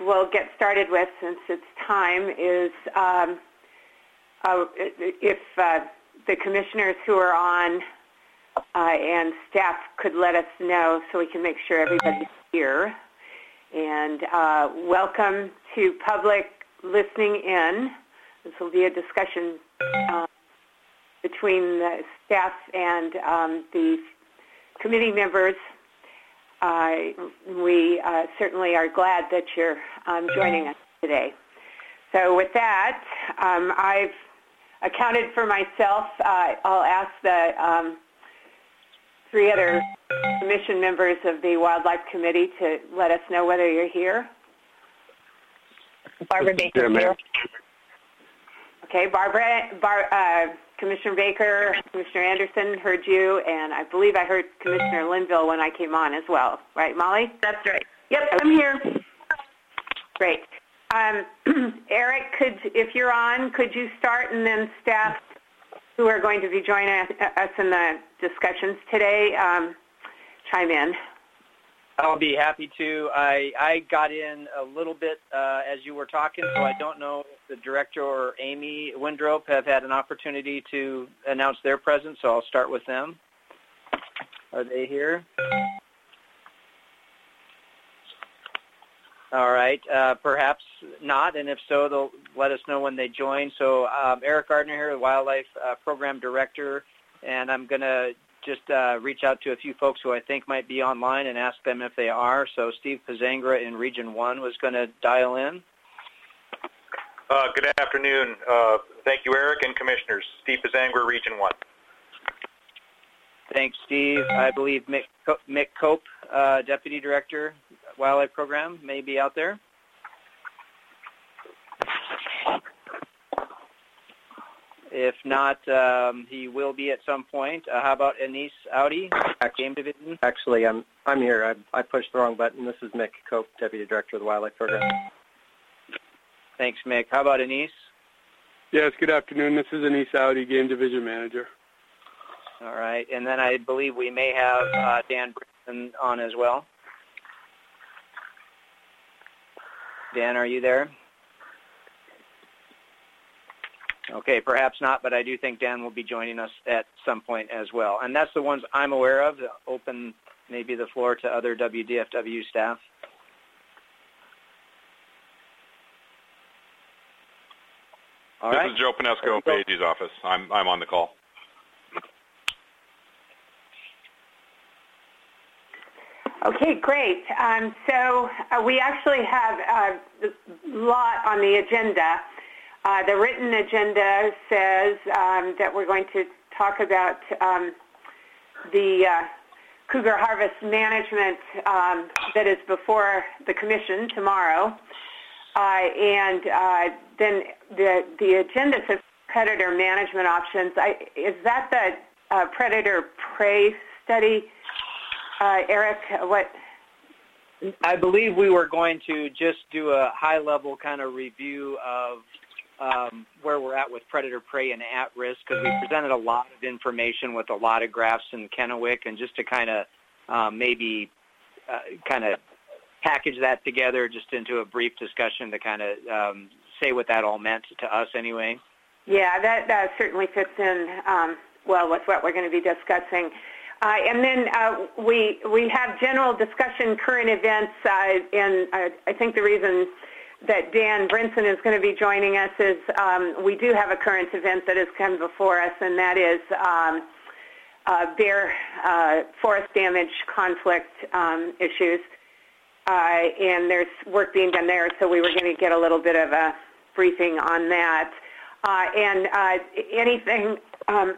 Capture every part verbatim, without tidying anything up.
we'll get started with, since it's time, is um, uh, if uh, the commissioners who are on uh, and staff could let us know so we can make sure everybody's here. And uh, welcome to public listening in. This will be a discussion uh, between the staff and um, the committee members. Uh, we uh, certainly are glad that you're um, joining us today. So with that, um, I've accounted for myself. Uh, I'll ask the um, three other commission members of the Wildlife Committee to let us know whether you're here. Barbara Baker here. Okay, Barbara, Bar, uh, Commissioner Baker, Commissioner Anderson heard you, and I believe I heard Commissioner Linville when I came on as well. Right, Molly? That's right. Yep, I'm here. Great. Um, Eric, could, if you're on, could you start, and then staff who are going to be joining us in the discussions today um, chime in. I'll be happy to. I, I got in a little bit uh, as you were talking, so I don't know if the director or Amy Windrop have had an opportunity to announce their presence, so I'll start with them. Are they here? All right. Uh, perhaps not, and if so, they'll let us know when they join. So um, Eric Gardner here, the Wildlife uh, Program Director, and I'm going to just uh, reach out to a few folks who I think might be online and ask them if they are. So Steve Pazangra in Region one was going to dial in. Uh, good afternoon. Uh, thank you, Eric and Commissioners. Steve Pazangra, Region one. Thanks, Steve. I believe Mick, Co- Mick Cope, uh, Deputy Director, Wildlife Program, may be out there. If not, um, he will be at some point. Uh, how about Anise Audi, Game Division? Actually, I'm I'm here. I, I pushed the wrong button. This is Mick Cope, Deputy Director of the Wildlife Program. Thanks, Mick. How about Anise? Yes, good afternoon. This is Anise Audi, Game Division Manager. All right. And then I believe we may have uh, Dan Brinson on as well. Dan, are you there? Okay, perhaps not, but I do think Dan will be joining us at some point as well. And that's the ones I'm aware of. Open maybe the floor to other W D F W staff. All this right. is Joe Pinesco, Paige's office. I'm, I'm on the call. Okay, great. Um, so uh, we actually have a lot on the agenda. Uh, the written agenda says um, that we're going to talk about um, the uh, cougar harvest management um, that is before the commission tomorrow. Uh, and uh, then the, the agenda says predator management options. I, is that the uh, predator prey study? Uh, Eric, what? I believe we were going to just do a high-level kind of review of um, where we're at with predator prey and at-risk, because we presented a lot of information with a lot of graphs in Kennewick, and just to kind of um, maybe uh, kind of package that together just into a brief discussion to kind of um, say what that all meant to us anyway. Yeah, that, that certainly fits in um, well with what we're going to be discussing. Uh, and then uh, we we have general discussion, current events, uh, and uh, I think the reason that Dan Brinson is going to be joining us is um, we do have a current event that has come before us, and that is um, uh, bear uh, forest damage conflict um, issues. Uh, and there's work being done there, so we were going to get a little bit of a briefing on that. Uh, and uh, anything um,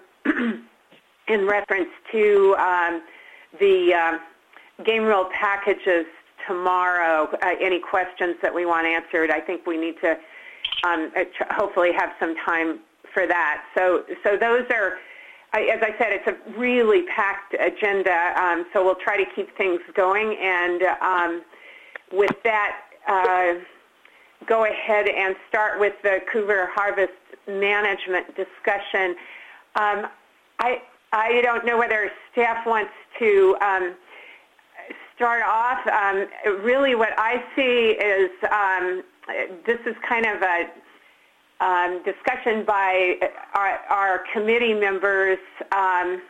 in reference to um, the um, game rule packages tomorrow, uh, any questions that we want answered, I think we need to um, hopefully have some time for that. So, so those are, as I said, it's a really packed agenda, um, so we'll try to keep things going. And um, with that, uh, go ahead and start with the cougar harvest management discussion. Um, I I don't know whether staff wants to um, start off. Um, really what I see is um, this is kind of a um, discussion by our, our committee members um,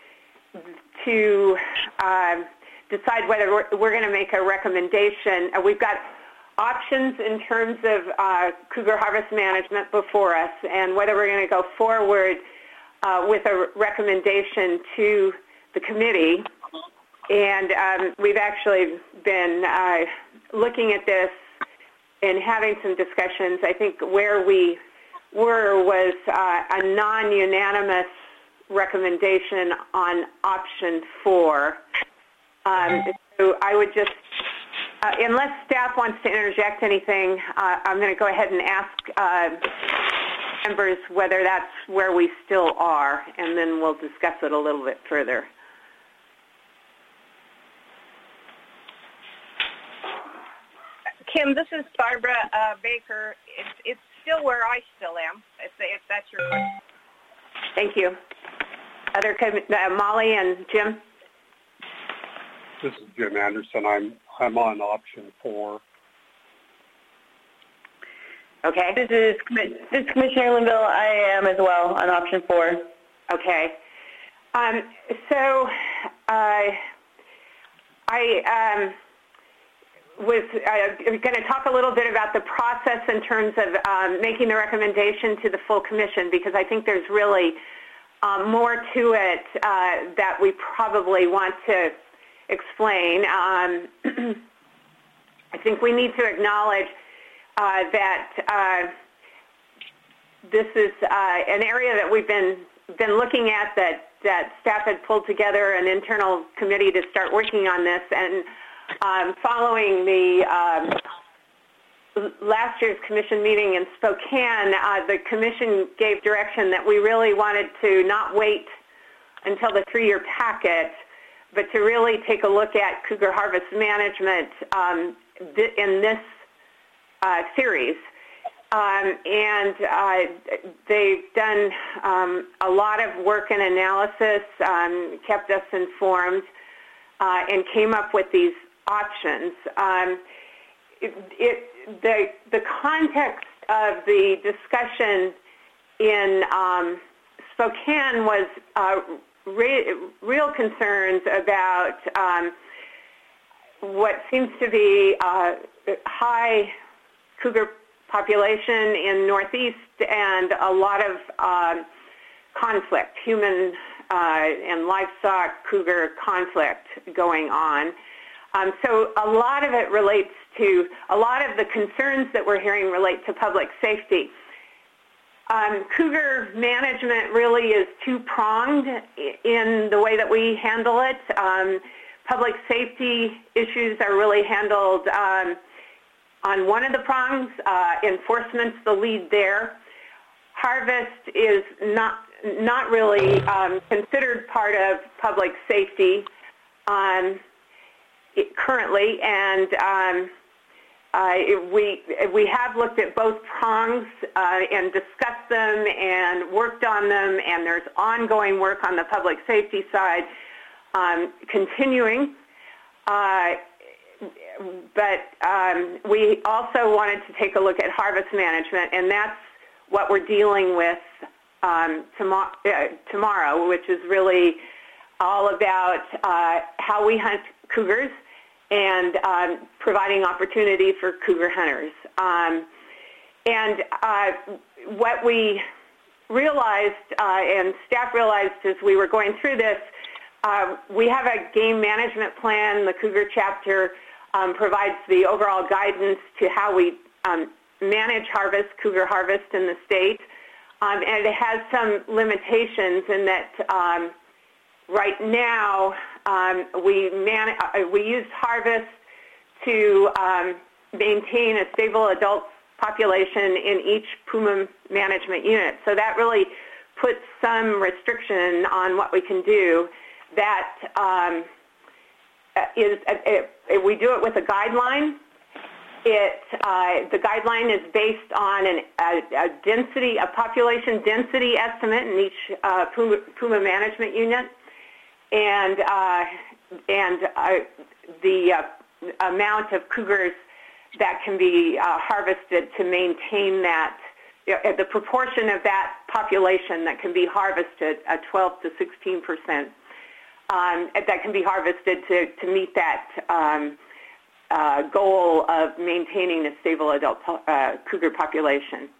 to uh, decide whether we're, we're going to make a recommendation. Uh, we've got options in terms of uh, cougar harvest management before us, and whether we're going to go forward uh, with a recommendation to the committee. And um, we've actually been uh, looking at this and having some discussions. I think where we were was uh, a non-unanimous recommendation on option four. Um, so I would just, uh, unless staff wants to interject anything, uh, I'm going to go ahead and ask uh, members whether that's where we still are, and then we'll discuss it a little bit further. Kim, this is Barbara uh, Baker. It's, it's still where I still am, if, if that's your question. Thank you. Other uh, Molly and Jim? This is Jim Anderson. I'm I'm on option four. Okay. This is this is Commissioner Linville. I am as well on option four. Okay. Um, so uh, I um, was uh, going to talk a little bit about the process in terms of um, making the recommendation to the full commission, because I think there's really um, more to it uh, that we probably want to explain. Um, I think we need to acknowledge uh, that uh, this is uh, an area that we've been been looking at, that, that staff had pulled together an internal committee to start working on this, and um, following the um, last year's commission meeting in Spokane, uh, the commission gave direction that we really wanted to not wait until the three-year packet, but to really take a look at cougar harvest management um, th- in this uh, series. Um, and uh, they've done um, a lot of work and analysis, um, kept us informed, uh, and came up with these options. Um, it, it, the, the context of the discussion in um, Spokane was uh, re- real concerns about um, what seems to be uh, high cougar population in Northeast, and a lot of um, conflict, human uh, and livestock cougar conflict going on. Um, so a lot of it relates to, a lot of the concerns that we're hearing relate to public safety. Um, cougar management really is two-pronged in the way that we handle it. Um, public safety issues are really handled um, on one of the prongs. Uh, enforcement's the lead there. Harvest is not not really um, considered part of public safety um, it, currently, and um, uh, it, we we have looked at both prongs uh, and discussed them and worked on them, and there's ongoing work on the public safety side um, continuing. Uh, But um, we also wanted to take a look at harvest management, and that's what we're dealing with um, tomorrow, uh, tomorrow, which is really all about uh, how we hunt cougars and um, providing opportunity for cougar hunters. Um, and uh, what we realized, uh, and staff realized as we were going through this, uh, we have a game management plan. The cougar chapter Um, provides the overall guidance to how we um, manage harvest, cougar harvest in the state. Um, and it has some limitations in that um, right now um, we, man- uh, we use harvest to um, maintain a stable adult population in each Puma management unit. So that really puts some restriction on what we can do. That um, Is, it, it, we do it with a guideline. It, uh, the guideline is based on an, a, a density, a population density estimate in each uh, Puma, Puma management unit, and uh, and uh, the uh, amount of cougars that can be uh, harvested to maintain that, uh, the proportion of that population that can be harvested at twelve to sixteen percent, um, that can be harvested to, to meet that um, uh, goal of maintaining a stable adult uh, cougar population.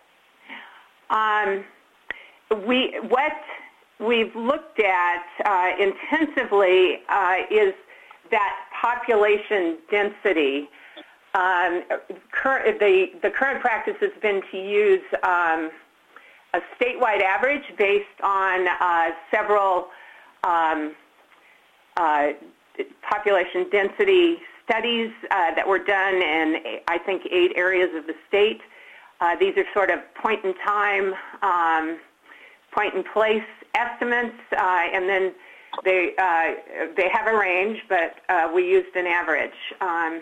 Um, we, what we've looked at uh, intensively uh, is that population density. Um, cur the, the current practice has been to use um, a statewide average based on uh, several um, uh, population density studies uh, that were done in, I think, eight areas of the state. Uh, these are sort of point-in-time, um, point-in-place estimates, uh, and then they, uh, they have a range, but uh, we used an average. Um,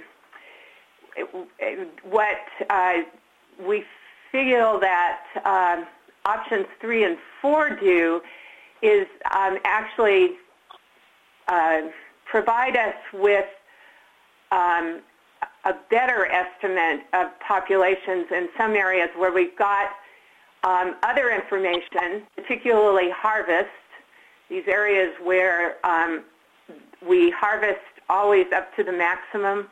what uh, we feel that um, options three and four do is um, actually uh, provide us with um, a better estimate of populations in some areas where we've got um, other information, particularly harvest, these areas where um, we harvest always up to the maximum,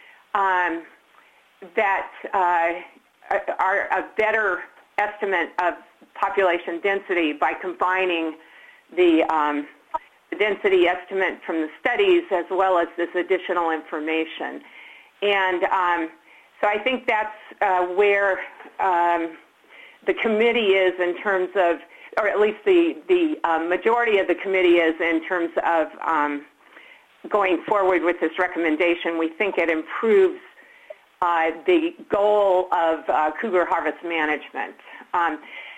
um, that uh, are a better estimate of population density by combining the, um, the density estimate from the studies as well as this additional information. And um, so I think that's uh, where um, the committee is in terms of, or at least the, the uh, majority of the committee is in terms of um, going forward with this recommendation. We think it improves uh, the goal of uh, cougar harvest management. Um,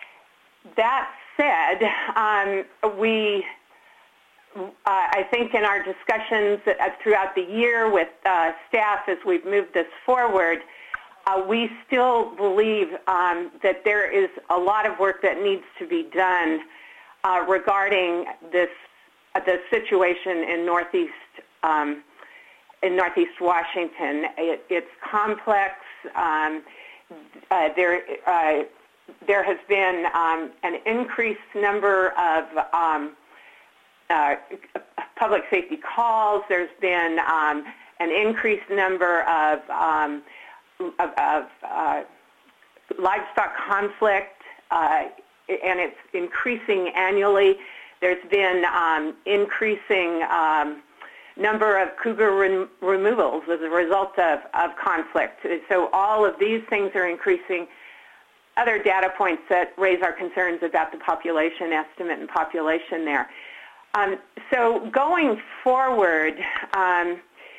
that said, um, we, uh, I think in our discussions throughout the year with uh, staff as we've moved this forward, uh, we still believe um, that there is a lot of work that needs to be done uh, regarding this uh, the situation in Northeast um, in Northeast Washington. It, it's complex. Um, uh, there, uh, there has been um, an increased number of um, uh, public safety calls. There's been um, an increased number of, um, of, of uh, livestock conflict, uh, and it's increasing annually. There's been um, increasing um, number of cougar rem removals as a result of, of conflict. So all of these things are increasing. Other data points that raise our concerns about the population estimate and population there. Um, so going forward, um,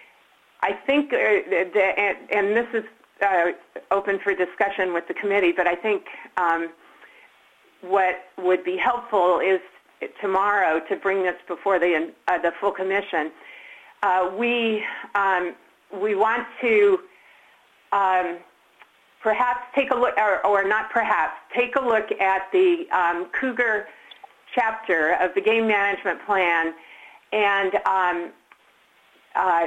I think, uh, the, and, and this is uh, open for discussion with the committee, but I think um, what would be helpful is tomorrow to bring this before the, uh, the full commission. Uh, we, um, we want to um, perhaps take a look, or, or not perhaps, take a look at the um, cougar chapter of the game management plan and um, uh,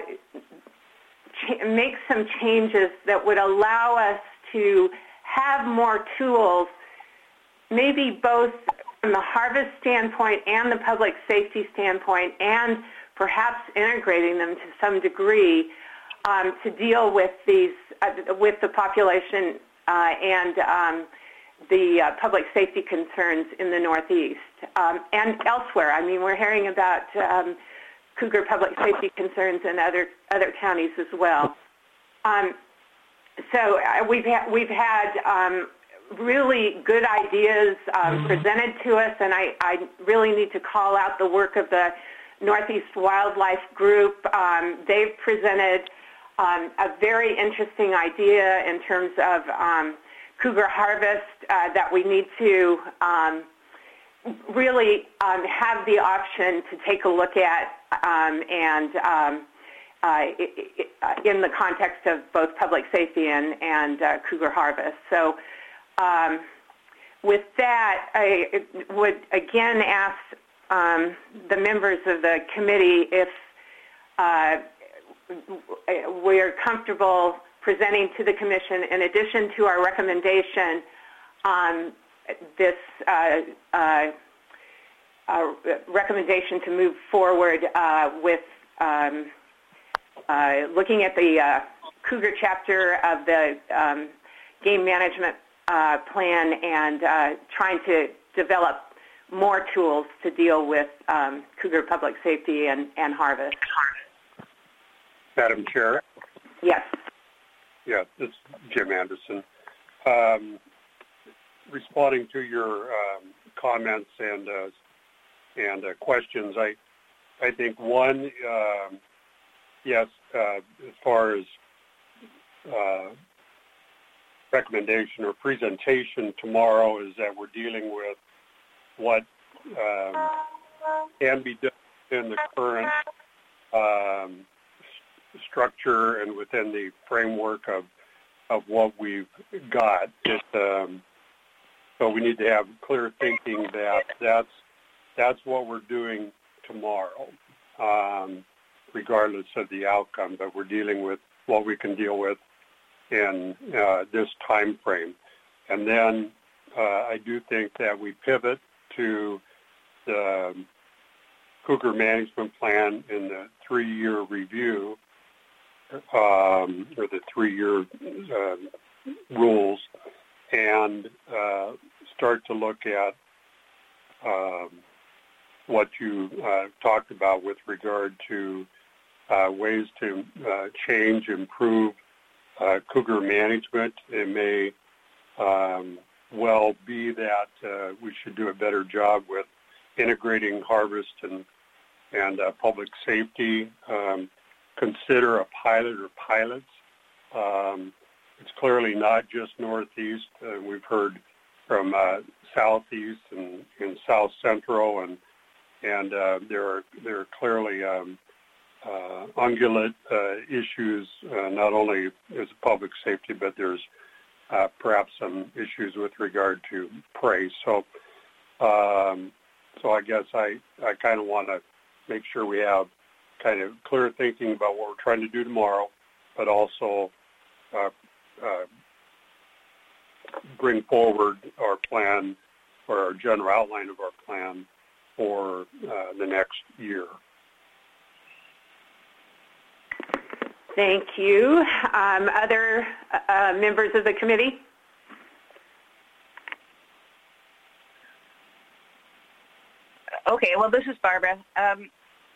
make some changes that would allow us to have more tools, maybe both from the harvest standpoint and the public safety standpoint, and perhaps integrating them to some degree um, to deal with these, uh, with the population uh, and um, the uh, public safety concerns in the Northeast um, and elsewhere. I mean, we're hearing about um, cougar public safety concerns in other other counties as well. Um, so uh, we've ha we've had um, really good ideas um, presented to us, and I, I really need to call out the work of the Northeast Wildlife Group. Um, they've presented um, a very interesting idea in terms of um, cougar harvest uh, that we need to um, really um, have the option to take a look at um, and um, uh, in the context of both public safety and, and uh, cougar harvest. So um, with that, I would again ask Um, the members of the committee if uh, we are comfortable presenting to the Commission, in addition to our recommendation, on this uh, uh, uh, recommendation to move forward uh, with um, uh, looking at the uh, Cougar chapter of the um, game management uh, plan and uh, trying to develop more tools to deal with um, Cougar public safety and, and harvest. Madam Chair? Yes. Yeah, this is Jim Anderson. Um, responding to your um, comments and uh, and uh, questions, I I think one, um, yes, uh, as far as uh, recommendation or presentation tomorrow is that we're dealing with what um, can be done in the current um, structure and within the framework of of what we've got. It, um, so we need to have clear thinking that that's that's what we're doing tomorrow, um, regardless of the outcome. But we're dealing with what we can deal with in uh, this time frame. And then uh, I do think that we pivot to the Cougar Management Plan in the three-year review, um, or the three-year uh, rules, and uh, start to look at um, what you uh, talked about with regard to uh, ways to uh, change, improve uh, cougar management. It may um, well be that uh, we should do a better job with integrating harvest and and uh, public safety. Um, consider a pilot or pilots. Um, it's clearly not just Northeast. Uh, we've heard from uh, Southeast and, and South Central, and and uh, there are there are clearly um, uh, ungulate uh, issues, uh, not only as public safety, but there's uh, perhaps some issues with regard to prey. So, um, so I guess I, I kind of want to make sure we have kind of clear thinking about what we're trying to do tomorrow, but also uh, uh, bring forward our plan or our general outline of our plan for uh, the next year. Thank you. Um, other uh, members of the committee? Okay, well, this is Barbara. Um,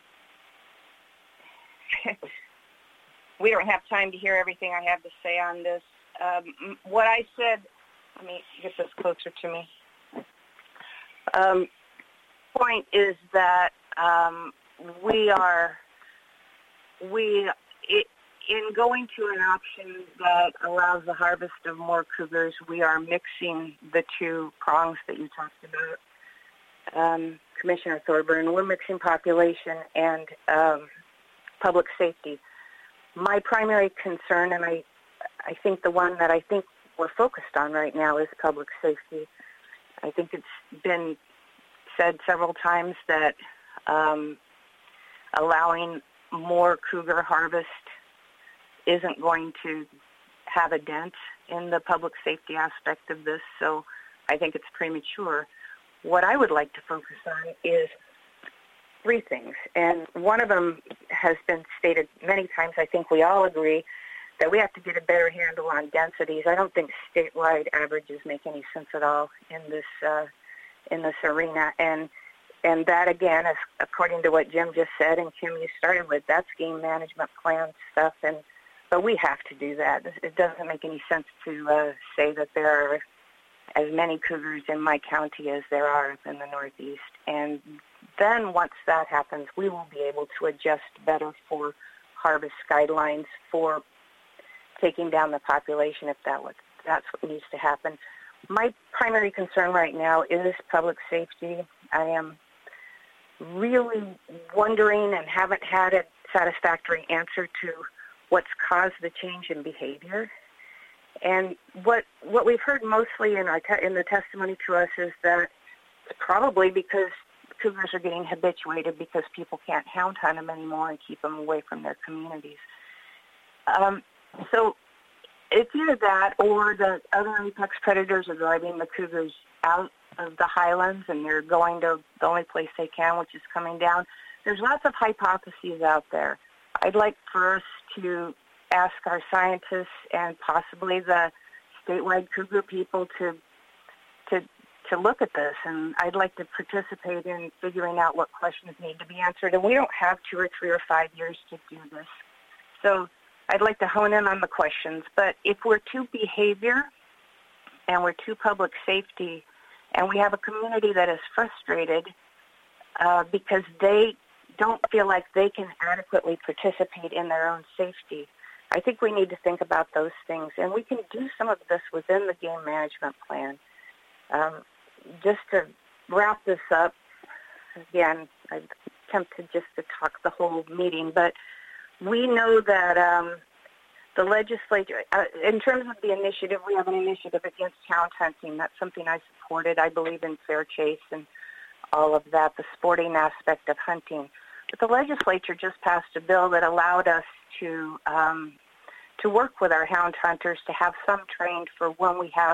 we don't have time to hear everything I have to say on this. Um, what I said, let me get this closer to me. Um, point is that um, we are, we, it, in going to an option that allows the harvest of more cougars, we are mixing the two prongs that you talked about. Um, Commissioner Thorburn, we're mixing population and um, public safety. My primary concern, and I, I think the one that I think we're focused on right now, is public safety. I think it's been said several times that um, allowing more cougar harvest isn't going to have a dent in the public safety aspect of this, so I think it's premature. What I would like to focus on is three things, and one of them has been stated many times. I think we all agree that we have to get a better handle on densities. I don't think statewide averages make any sense at all in this uh, in this arena, and and that again is according to what Jim just said, and Kim, you started with, that's game management plan stuff, and but we have to do that. It doesn't make any sense to uh, say that there are as many cougars in my county as there are in the Northeast. And then once that happens, we will be able to adjust better for harvest guidelines for taking down the population if that would, that's what needs to happen. My primary concern right now is public safety. I am really wondering and haven't had a satisfactory answer to what's caused the change in behavior. And what what we've heard mostly in our te- in the testimony to us is that it's probably because cougars are getting habituated because people can't hound hunt them anymore and keep them away from their communities. Um, so it's either that or the other apex predators are driving the cougars out of the highlands and they're going to the only place they can, which is coming down. There's lots of hypotheses out there. I'd like for us to ask our scientists and possibly the statewide cougar people to to to look at this, and I'd like to participate in figuring out what questions need to be answered. And we don't have two or three or five years to do this. So I'd like to hone in on the questions. But if we're too behavior and we're too public safety and we have a community that is frustrated uh, because they don't feel like they can adequately participate in their own safety, I think we need to think about those things. And we can do some of this within the game management plan. Um, just to wrap this up, again, I attempted just to talk the whole meeting, but we know that um, the legislature, uh, in terms of the initiative, we have an initiative against hound hunting. That's something I supported. I believe in fair chase and all of that, the sporting aspect of hunting. But the legislature just passed a bill that allowed us to um, to work with our hound hunters to have some trained for when we have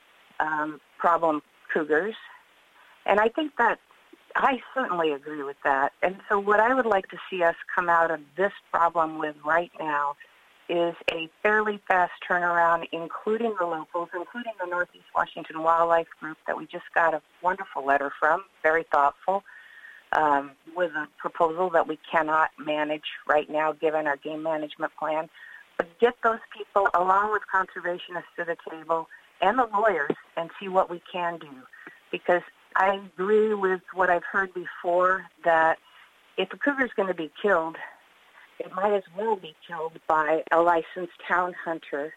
um, problem cougars. And I think that I certainly agree with that. And so what I would like to see us come out of this problem with right now is a fairly fast turnaround, including the locals, including the Northeast Washington Wildlife Group that we just got a wonderful letter from, very thoughtful, um, with a proposal that we cannot manage right now given our game management plan. But get those people, along with conservationists, to the table and the lawyers and see what we can do. Because I agree with what I've heard before, that if a cougar is going to be killed, it might as well be killed by a licensed hound hunter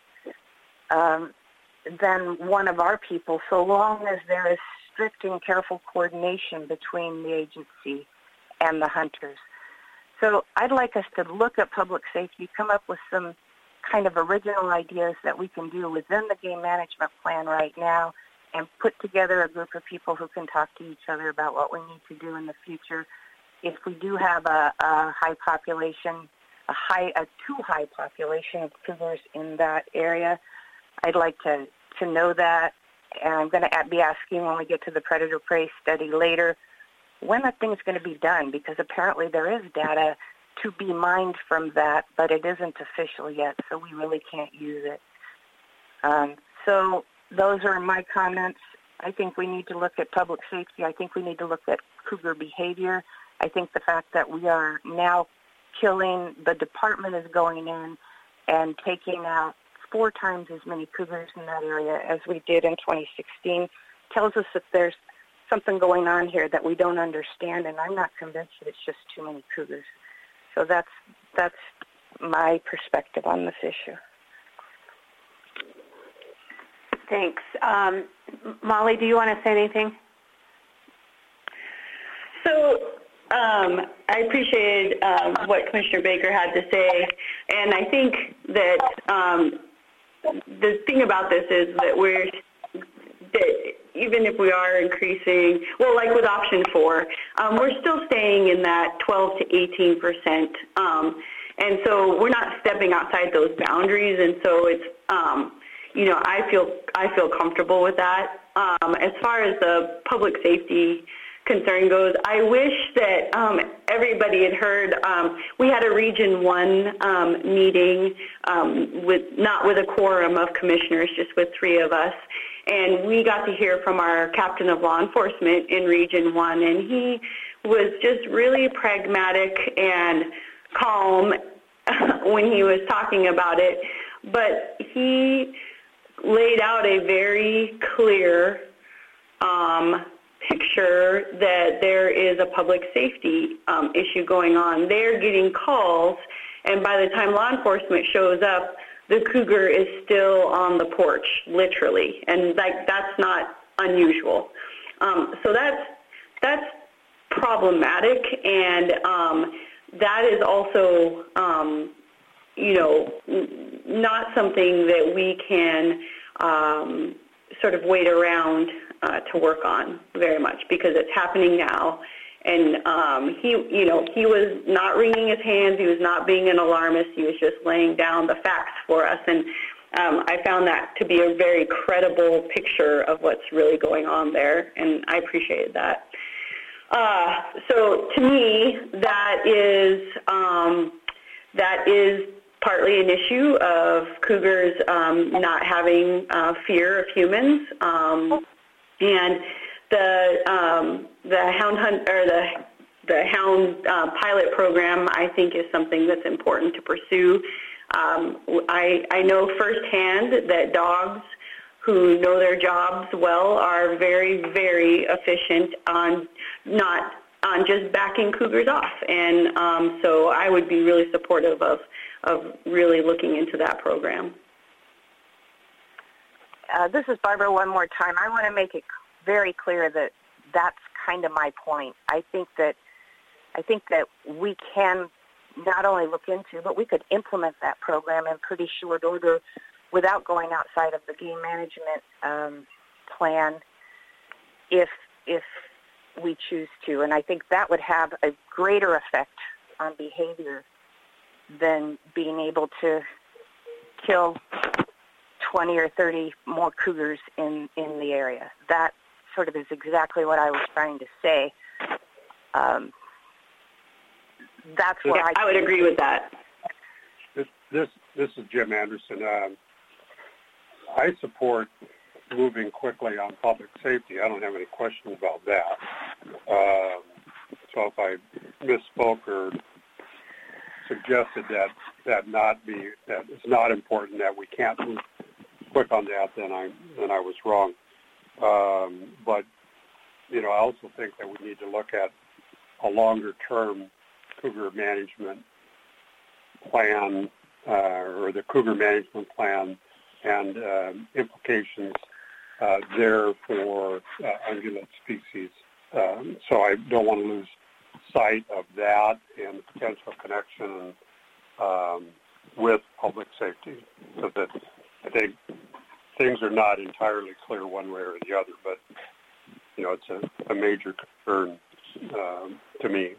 um, than one of our people, so long as there is strict and careful coordination between the agency and the hunters. So I'd like us to look at public safety, come up with some kind of original ideas that we can do within the game management plan right now, and put together a group of people who can talk to each other about what we need to do in the future. If we do have a, a high population, a high, a too high population of cougars in that area, I'd like to, to know that. And I'm going to be asking when we get to the predator-prey study later, when that thing's going to be done, because apparently there is data to be mined from that, but it isn't official yet, so we really can't use it. Um, so those are my comments. I think we need to look at public safety. I think we need to look at cougar behavior. I think the fact that we are now killing, the department is going in and taking out four times as many cougars in that area as we did in twenty sixteen tells us that there's something going on here that we don't understand, and I'm not convinced that it's just too many cougars. So that's that's my perspective on this issue. Thanks. Um, Molly, do you want to say anything? So um, I appreciated um, what Commissioner Baker had to say, and I think that um, the thing about this is that we're that even if we are increasing, well, like with option four, um, we're still staying in that twelve to eighteen percent, um, and so we're not stepping outside those boundaries, and so it's, um, you know, I feel I feel comfortable with that. Um, as far as the public safety concern goes, I wish that um, everybody had heard. Um, we had a Region One um, meeting um, with not with a quorum of commissioners, just with three of us, and we got to hear from our captain of law enforcement in Region One, and he was just really pragmatic and calm when he was talking about it, but he laid out a very clear um, picture that there is a public safety um, issue going on. They're getting calls, and by the time law enforcement shows up, the cougar is still on the porch, literally, and like that's not unusual. Um, so that's that's problematic, and um, that is also, um, you know, not something that we can um, sort of wait around uh, to work on very much, because it's happening now, And um, he, you know, he was not wringing his hands. He was not being an alarmist. He was just laying down the facts for us. And um, I found that to be a very credible picture of what's really going on there, and I appreciated that. Uh, so to me, that is um, that is partly an issue of cougars um, not having uh, fear of humans, um, and the um, the hound hunt or the the hound uh, pilot program, I think, is something that's important to pursue. Um, I I know firsthand that dogs who know their jobs well are very, very efficient on not on just backing cougars off, and um, so I would be really supportive of of really looking into that program. Uh, this is Barbara one more time. I want to make it very clear that that's kind of my point. I think that I think that we can not only look into, but we could implement that program in pretty short order without going outside of the game management um, plan if if we choose to. And I think that would have a greater effect on behavior than being able to kill twenty or thirty more cougars in, in the area. That sort of is exactly what I was trying to say. Um, that's what yeah, I, I would agree with that. This this, this is Jim Anderson. Um, I support moving quickly on public safety. I don't have any question about that. Um, so if I misspoke or suggested that that not be that it's not important, that we can't move quick on that, then I then I was wrong. Um, but you know, I also think that we need to look at a longer term cougar management plan uh, or the cougar management plan and um, implications uh, there for uh, ungulate species. Um, so I don't want to lose sight of that and the potential connection um, with public safety. So that I think things are not entirely clear one way or the other, but you know, it's a, a major concern um, to me.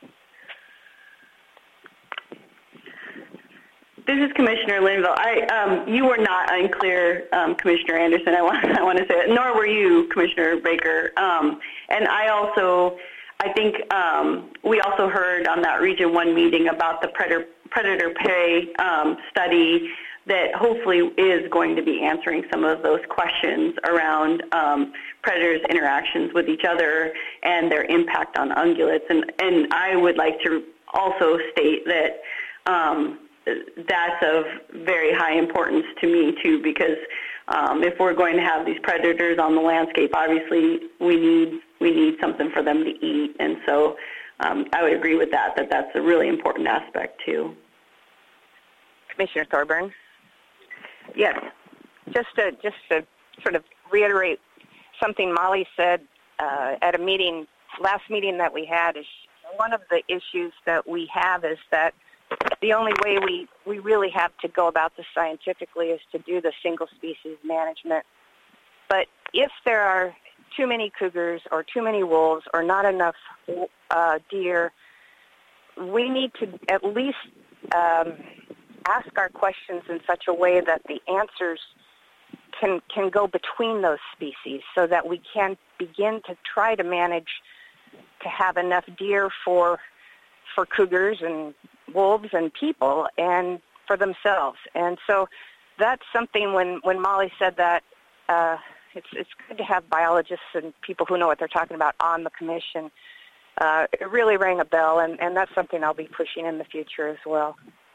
This is Commissioner Linville. I, um, you were not unclear, um, Commissioner Anderson. I want, I want to say it. Nor were you, Commissioner Baker. Um, and I also, I think um, we also heard on that Region One meeting about the predator predator prey um, study that hopefully is going to be answering some of those questions around um, predators' interactions with each other and their impact on ungulates. And, and I would like to also state that um, that's of very high importance to me too, because um, if we're going to have these predators on the landscape, obviously we need we need something for them to eat, and so um, I would agree with that. That that's a really important aspect too. Commissioner Thorburn. Yes. Just to just to sort of reiterate something Molly said uh, at a meeting last meeting that we had, is one of the issues that we have is that the only way we, we really have to go about this scientifically is to do the single species management. But if there are too many cougars or too many wolves or not enough uh, deer, we need to at least um, ask our questions in such a way that the answers can can go between those species, so that we can begin to try to manage to have enough deer for for cougars and wolves and people and for themselves. And so that's something, when, when Molly said that, uh, it's, it's good to have biologists and people who know what they're talking about on the commission. Uh, it really rang a bell, and, and that's something I'll be pushing in the future as well.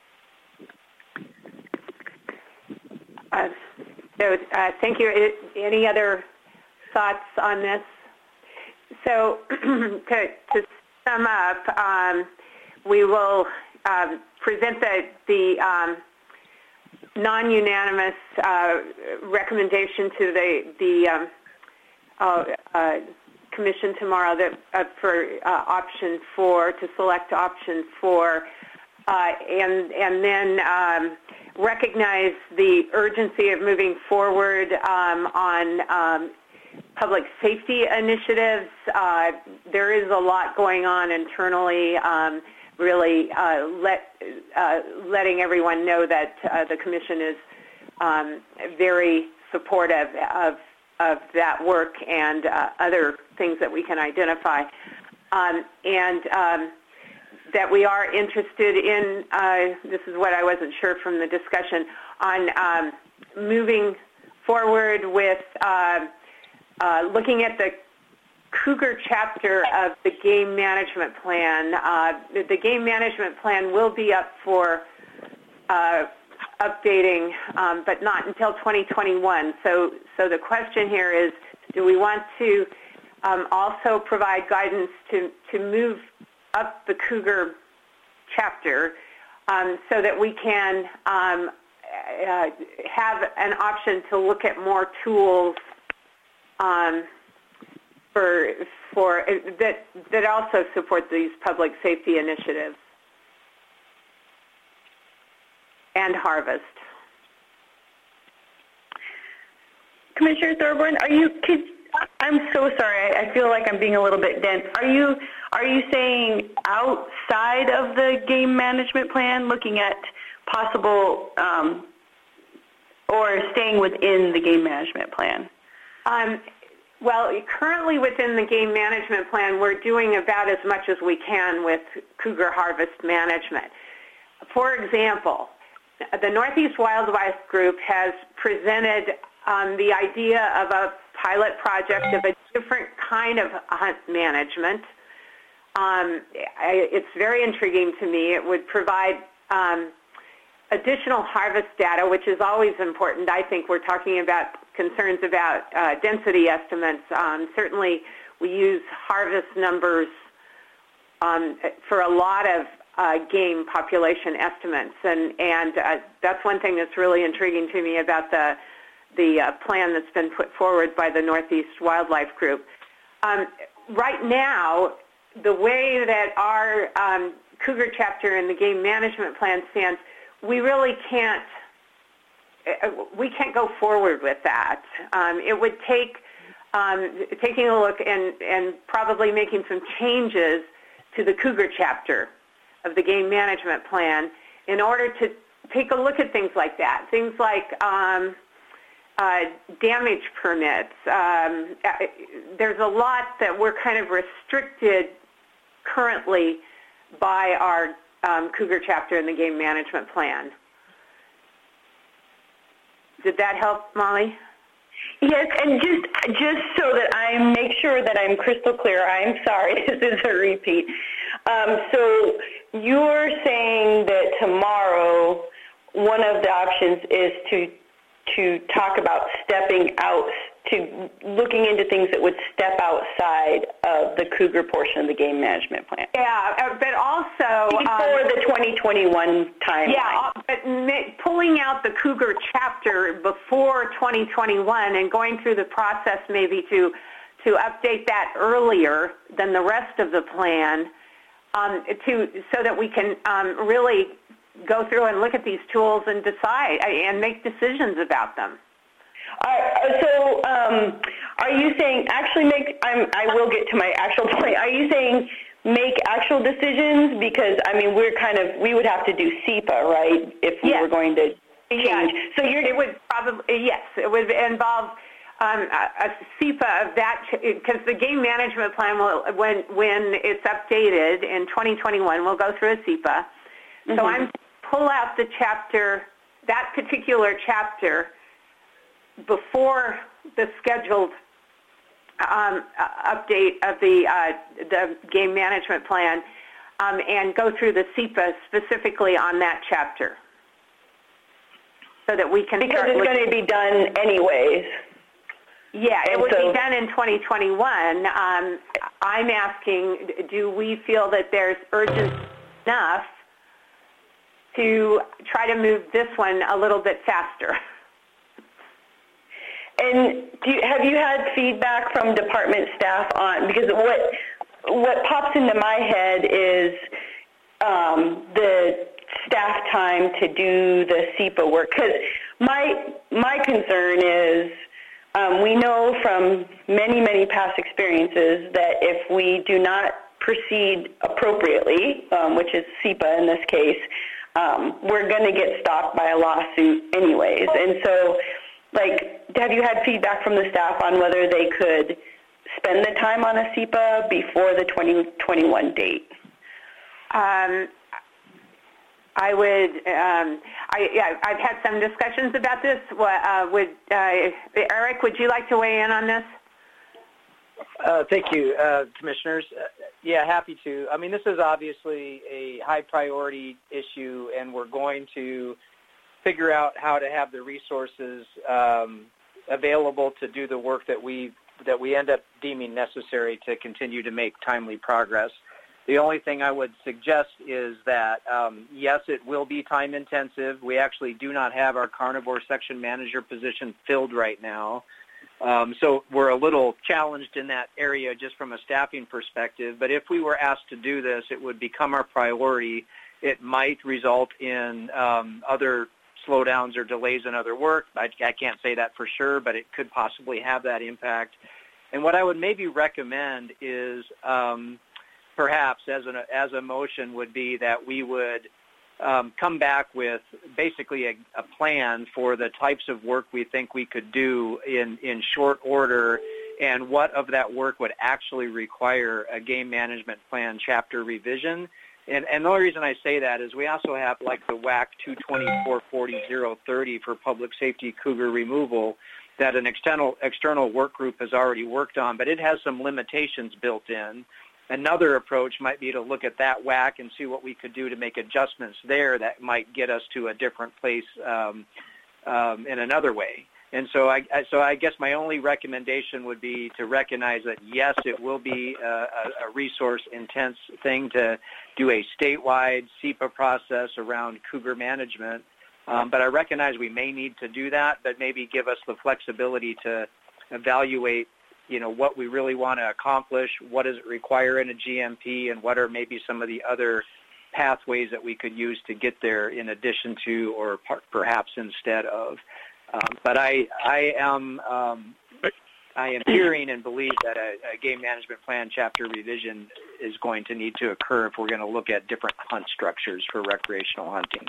Uh, so uh, thank you. Any other thoughts on this? So to, to sum up, um, we will um, present the, the um, non-unanimous uh, recommendation to the, the um, uh, uh, commission tomorrow that, uh, for uh, option four, to select option four, uh, and, and then um, recognize the urgency of moving forward um, on um, public safety initiatives. Uh, there is a lot going on internally, um, really uh, let, uh, letting everyone know that uh, the Commission is um, very supportive of, of that work and uh, other things that we can identify. Um, and um, that we are interested in, uh, this is what I wasn't sure from the discussion, on um, moving forward with uh, uh, looking at the Cougar chapter of the Game Management Plan. Uh, the, the Game Management Plan will be up for uh, updating, um, but not until twenty twenty-one. So, so the question here is, do we want to um, also provide guidance to, to move up the Cougar chapter um, so that we can um, uh, have an option to look at more tools um, for for uh, that that also support these public safety initiatives and harvest. Commissioner Thorburn, are you? Could, I'm so sorry. I feel like I'm being a little bit dense. Are you are you saying outside of the game management plan, looking at possible, um, or staying within the game management plan? Um, well, currently within the game management plan, we're doing about as much as we can with cougar harvest management. For example, the Northeast Wildlife Group has presented um, the idea of a pilot project of a different kind of hunt management. Um, I, it's very intriguing to me. It would provide um, additional harvest data, which is always important. I think we're talking about concerns about uh, density estimates. Um, certainly, we use harvest numbers um, for a lot of uh, game population estimates, and and uh, that's one thing that's really intriguing to me about the the uh, plan that's been put forward by the Northeast Wildlife Group. Um, right now, the way that our um, cougar chapter in the game management plan stands, we really can't we can't go forward with that. Um, it would take um, taking a look and, and probably making some changes to the cougar chapter of the game management plan in order to take a look at things like that. Things like um, uh, damage permits. Um, there's a lot that we're kind of restricted currently by our um, cougar chapter in the game management plan. Did that help, Molly? Yes, and just just so that I make sure that I'm crystal clear, I'm sorry, this is a repeat. Um, so you're saying that tomorrow one of the options is to to talk about stepping out, to looking into things that would step outside of the cougar portion of the game management plan. Yeah, but also before um, the twenty twenty-one timeline. Yeah, but pulling out the cougar chapter before twenty twenty-one and going through the process maybe to to update that earlier than the rest of the plan, um, to so that we can um, really go through and look at these tools and decide and make decisions about them. Uh, so um, are you saying actually make, I'm, I will get to my actual point, are you saying make actual decisions? Because, I mean, we're kind of, we would have to do SEPA, right, if we yes. were going to change. Yeah. So you're, it would probably, yes, it would involve um, a, a SEPA of that, because the game management plan, will, when, when it's updated in twenty twenty-one, we'll go through a SEPA. Mm-hmm. So I'm pull out the chapter, that particular chapter, before the scheduled um, update of the uh, the game management plan, um, and go through the SEPA specifically on that chapter, so that we can because start it's looking. going to be done anyways. Yeah, it and would so, be done in twenty twenty-one. Um, I'm asking, do we feel that there's urgency enough to try to move this one a little bit faster? And do you, have you had feedback from department staff on, because what what pops into my head is um, the staff time to do the SEPA work? Because my, my concern is um, we know from many, many past experiences that if we do not proceed appropriately, um, which is SEPA in this case, um, we're going to get stopped by a lawsuit anyways. And so, like, have you had feedback from the staff on whether they could spend the time on a SEPA before the twenty twenty-one date? Um, I would, um, I, yeah, I've had some discussions about this. Uh, would, uh, Eric, would you like to weigh in on this? Uh, thank you, uh, Commissioners. Uh, yeah, happy to. I mean, this is obviously a high priority issue, and we're going to figure out how to have the resources um, available to do the work that we that we end up deeming necessary to continue to make timely progress. The only thing I would suggest is that, um, yes, it will be time intensive. We actually do not have our carnivore section manager position filled right now. Um, so we're a little challenged in that area just from a staffing perspective. But if we were asked to do this, it would become our priority. It might result in um, other slowdowns or delays in other work. I, I can't say that for sure, but it could possibly have that impact. And what I would maybe recommend is um, perhaps as, an, as a motion would be that we would um, come back with basically a, a plan for the types of work we think we could do in, in short order, and what of that work would actually require a game management plan chapter revision. And, and the only reason I say that is we also have like the W A C two twenty-four forty dash thirty for public safety cougar removal that an external, external work group has already worked on, but it has some limitations built in. Another approach might be to look at that W A C and see what we could do to make adjustments there that might get us to a different place um, um, in another way. And so I, so I guess my only recommendation would be to recognize that, yes, it will be a, a resource-intense thing to do a statewide SEPA process around cougar management, um, but I recognize we may need to do that, but maybe give us the flexibility to evaluate, you know, what we really want to accomplish, what does it require in a G M P, and what are maybe some of the other pathways that we could use to get there in addition to or perhaps instead of. Um, but I, I am, um, I am hearing and believe that a, a game management plan chapter revision is going to need to occur if we're going to look at different hunt structures for recreational hunting.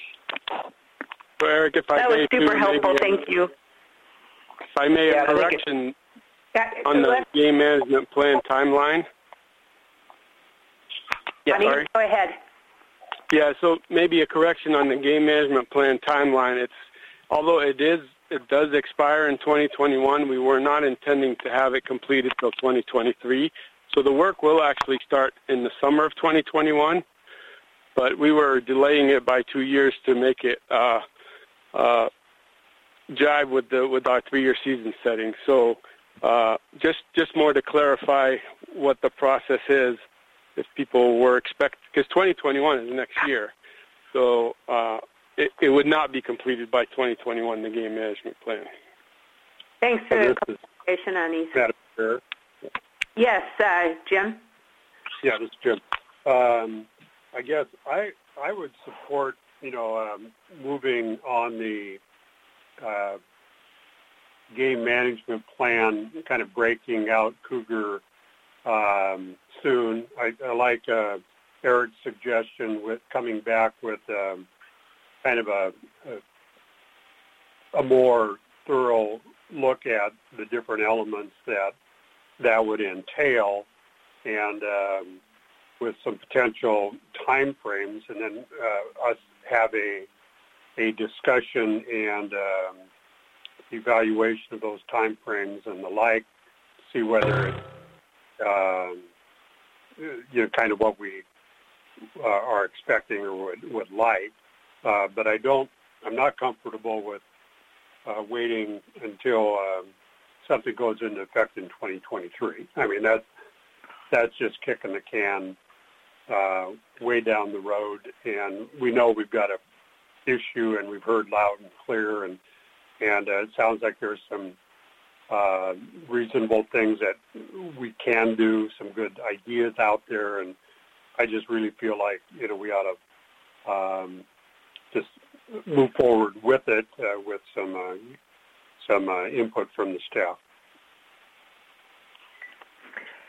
So Eric, if I that may was super too, helpful. maybe, Thank you. If I may, Yeah, a correction Yeah, on the let's- game management plan timeline. Yeah, Honey, sorry. go ahead. Yeah, so maybe a correction on the game management plan timeline. It's although it is it does expire in twenty twenty-one, we were not intending to have it completed till twenty twenty-three. So the work will actually start in the summer of twenty twenty-one, but we were delaying it by two years to make it uh, uh, jive with the with our three-year season setting. So uh, just just more to clarify what the process is, if people were expect because twenty twenty-one is next year, so uh, it, it would not be completed by twenty twenty-one, the game management plan. Thanks for So the this is- clarification on these. Madam Chair. Yes, uh, Jim? Yeah, this is Jim. Um, I guess I I would support, you know, um, moving on the uh, game management plan, kind of breaking out cougar um, soon. I, I like uh, Eric's suggestion with coming back with um, kind of a, a a more thorough look at the different elements that that would entail, and um, with some potential time frames, and then uh, us have a a discussion and um, evaluation of those time frames and the like, see whether it's um, you know kind of what we uh, are expecting or would would like. Uh, but I don't. I'm not comfortable with uh, waiting until um, something goes into effect in twenty twenty-three. I mean, that's, that's just kicking the can uh, way down the road, and we know we've got a issue, and we've heard loud and clear, and, and uh, it sounds like there's some uh, reasonable things that we can do, some good ideas out there, and I just really feel like, you know, we ought to um, just move forward with it uh, with some uh, some uh, input from the staff.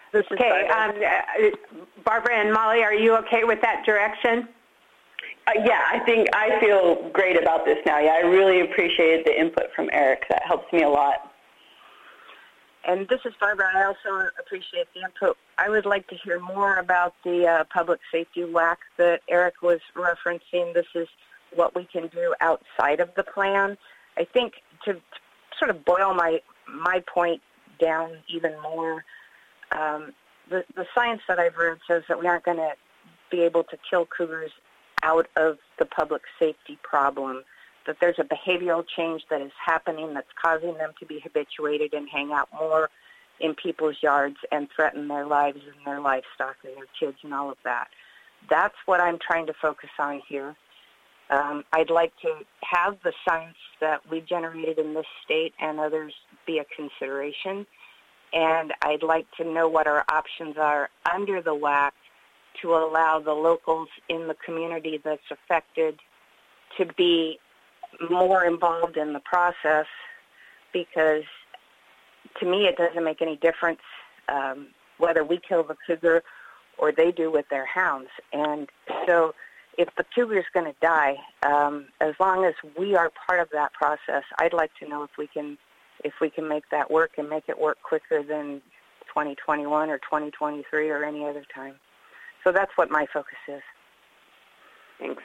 This is Okay, Barbara. um, uh, Barbara and Molly, are you okay with that direction? Uh, yeah, I think I feel great about this now. Yeah, I really appreciated the input from Eric. That helps me a lot. And this is Barbara. I also appreciate the input. I would like to hear more about the uh, public safety W A C that Eric was referencing. This is what we can do outside of the plan. I think to, to sort of boil my my point down even more, um, the, the science that I've read says that we aren't going to be able to kill cougars out of the public safety problem, that there's a behavioral change that is happening that's causing them to be habituated and hang out more in people's yards and threaten their lives and their livestock and their kids and all of that. That's what I'm trying to focus on here. Um, I'd like to have the science that we generated in this state and others be a consideration, and I'd like to know what our options are under the W A C to allow the locals in the community that's affected to be more involved in the process, because to me it doesn't make any difference um, whether we kill the cougar or they do with their hounds. And so if the cougar is going to die, um, as long as we are part of that process, I'd like to know if we can if we can make that work and make it work quicker than twenty twenty-one or twenty twenty-three or any other time. So that's what my focus is. Thanks.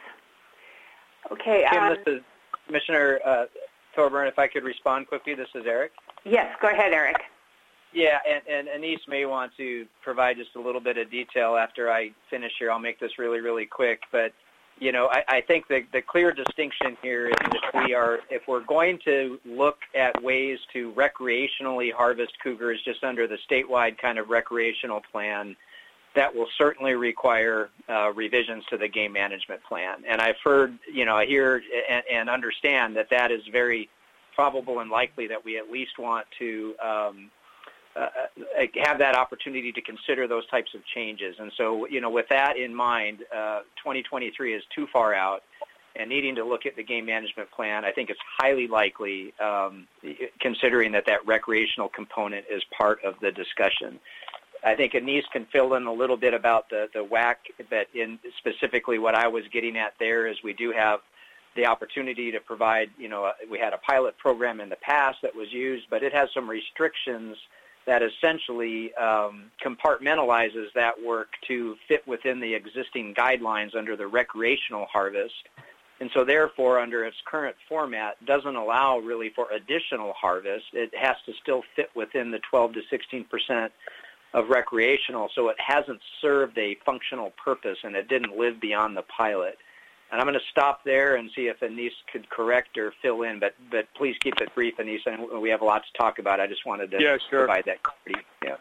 Okay. Kim, Um, this is Commissioner uh, Thorburn. If I could respond quickly, this is Eric. yes, go ahead, Eric. Yeah, and, and Anise may want to provide just a little bit of detail after I finish here. I'll make this really, really quick. But, you know, I, I think the, the clear distinction here is if we are, if we're going to look at ways to recreationally harvest cougars just under the statewide kind of recreational plan, that will certainly require uh, revisions to the game management plan. And I've heard, you know, I hear and, and understand that that is very probable and likely that we at least want to um, uh, have that opportunity to consider those types of changes. And so, you know, with that in mind, uh, twenty twenty-three is too far out, and needing to look at the game management plan, I think it's highly likely, um, considering that that recreational component is part of the discussion. I think Anise can fill in a little bit about the, the W A C, but in specifically what I was getting at there is we do have the opportunity to provide, you know, we had a pilot program in the past that was used, but it has some restrictions that essentially um, compartmentalizes that work to fit within the existing guidelines under the recreational harvest. And so therefore, under its current format, doesn't allow really for additional harvest. It has to still fit within the twelve to sixteen percent of recreational, so it hasn't served a functional purpose, and it didn't live beyond the pilot. And I'm going to stop there and see if Anise could correct or fill in, but but please keep it brief, Anise, and we have a lot to talk about. I just wanted to yeah, sure. provide that clarity. Yeah.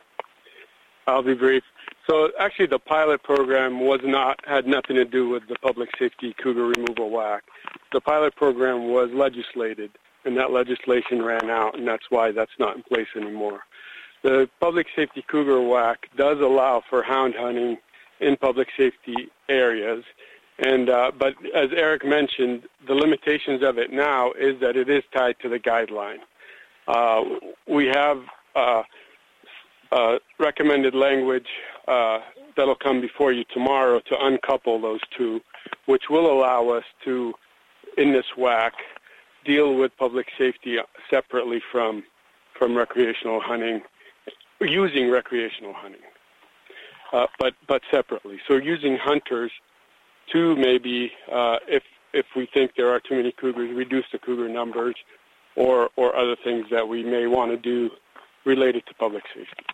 I'll be brief. So actually the pilot program was not had nothing to do with the public safety cougar removal W A C. The pilot program was legislated, and that legislation ran out, and that's why that's not in place anymore. The public safety cougar W A C does allow for hound hunting in public safety areas, and uh, but as Eric mentioned, the limitations of it now is that it is tied to the guideline. Uh, we have uh, uh, recommended language uh, that'll come before you tomorrow to uncouple those two, which will allow us to, in this W A C, deal with public safety separately from from recreational hunting, using recreational hunting, uh, but but separately. So using hunters to maybe, uh, if if we think there are too many cougars, reduce the cougar numbers, or or other things that we may want to do related to public safety.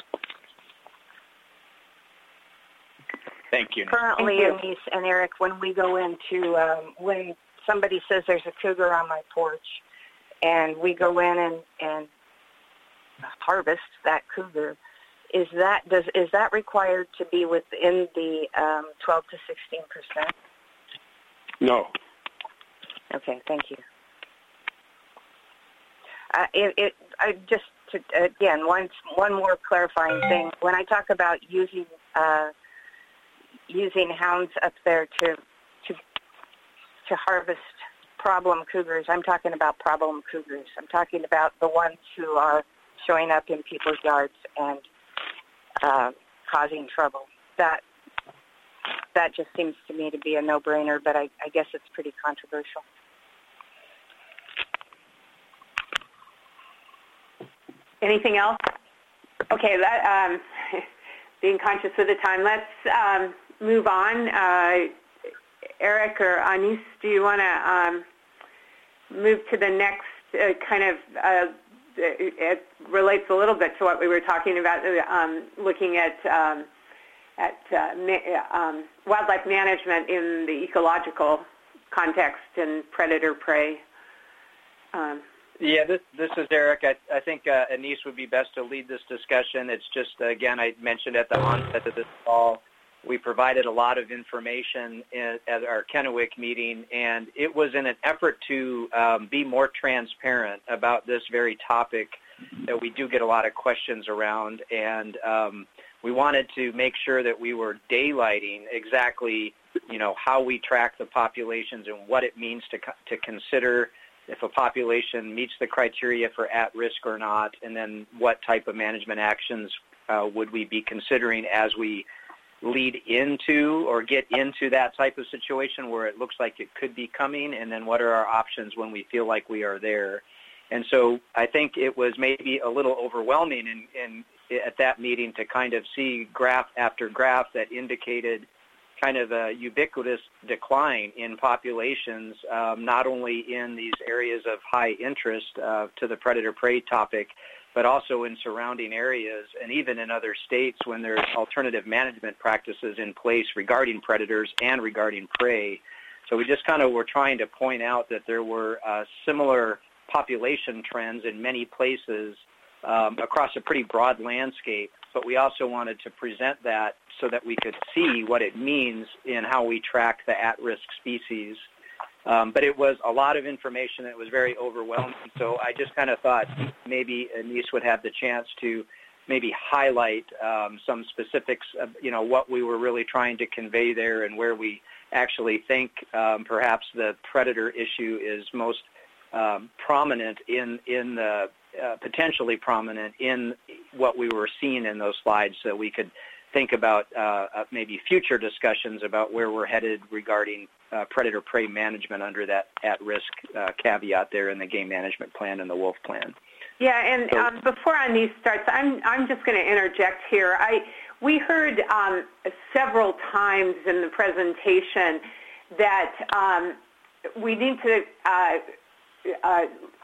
Thank you. Currently, Thank you. Anise and Eric, when we go into, um, when somebody says there's a cougar on my porch, and we go in and, and harvest that cougar, is that does is that required to be within the um, twelve to sixteen percent? No. Okay, thank you. Uh, it, it I just to, again one one more clarifying thing. When I talk about using uh, using hounds up there to to to harvest problem cougars, I'm talking about problem cougars. I'm talking about the ones who are showing up in people's yards and uh, causing trouble. That that just seems to me to be a no-brainer, but I, I guess it's pretty controversial. Anything else? Okay, that, um, being conscious of the time, let's um, move on. Uh, Eric or Anis, do you want to um, move to the next uh, kind of, uh, it relates a little bit to what we were talking about, um, looking at um, at uh, ma- um, wildlife management in the ecological context and predator-prey. Um, Yeah, this this is Eric. I, I think uh, Anis would be best to lead this discussion. It's just, again, I mentioned at the onset of this call, we provided a lot of information in, at our Kennewick meeting, and it was in an effort to um, be more transparent about this very topic that we do get a lot of questions around, and um, we wanted to make sure that we were daylighting exactly, you know, how we track the populations and what it means to to consider if a population meets the criteria for at-risk or not, and then what type of management actions uh, would we be considering as we lead into or get into that type of situation where it looks like it could be coming, and then what are our options when we feel like we are there. And so I think it was maybe a little overwhelming in, in, at that meeting to kind of see graph after graph that indicated kind of a ubiquitous decline in populations, um, not only in these areas of high interest uh, to the predator-prey topic, but also in surrounding areas and even in other states when there's alternative management practices in place regarding predators and regarding prey. So we just kind of were trying to point out that there were uh, similar population trends in many places um, across a pretty broad landscape, but we also wanted to present that so that we could see what it means in how we track the at-risk species. Um, but it was a lot of information that was very overwhelming, so I just kind of thought maybe Anis would have the chance to maybe highlight um, some specifics of, you know, what we were really trying to convey there and where we actually think um, perhaps the predator issue is most um, prominent in, in the, uh, potentially prominent in what we were seeing in those slides, so we could think about uh, maybe future discussions about where we're headed regarding uh, predator-prey management under that at-risk uh, caveat there in the game management plan and the wolf plan. Yeah, and so, um, before Anis starts, I'm I'm just going to interject here. I we heard um, several times in the presentation that um, we need to uh, uh,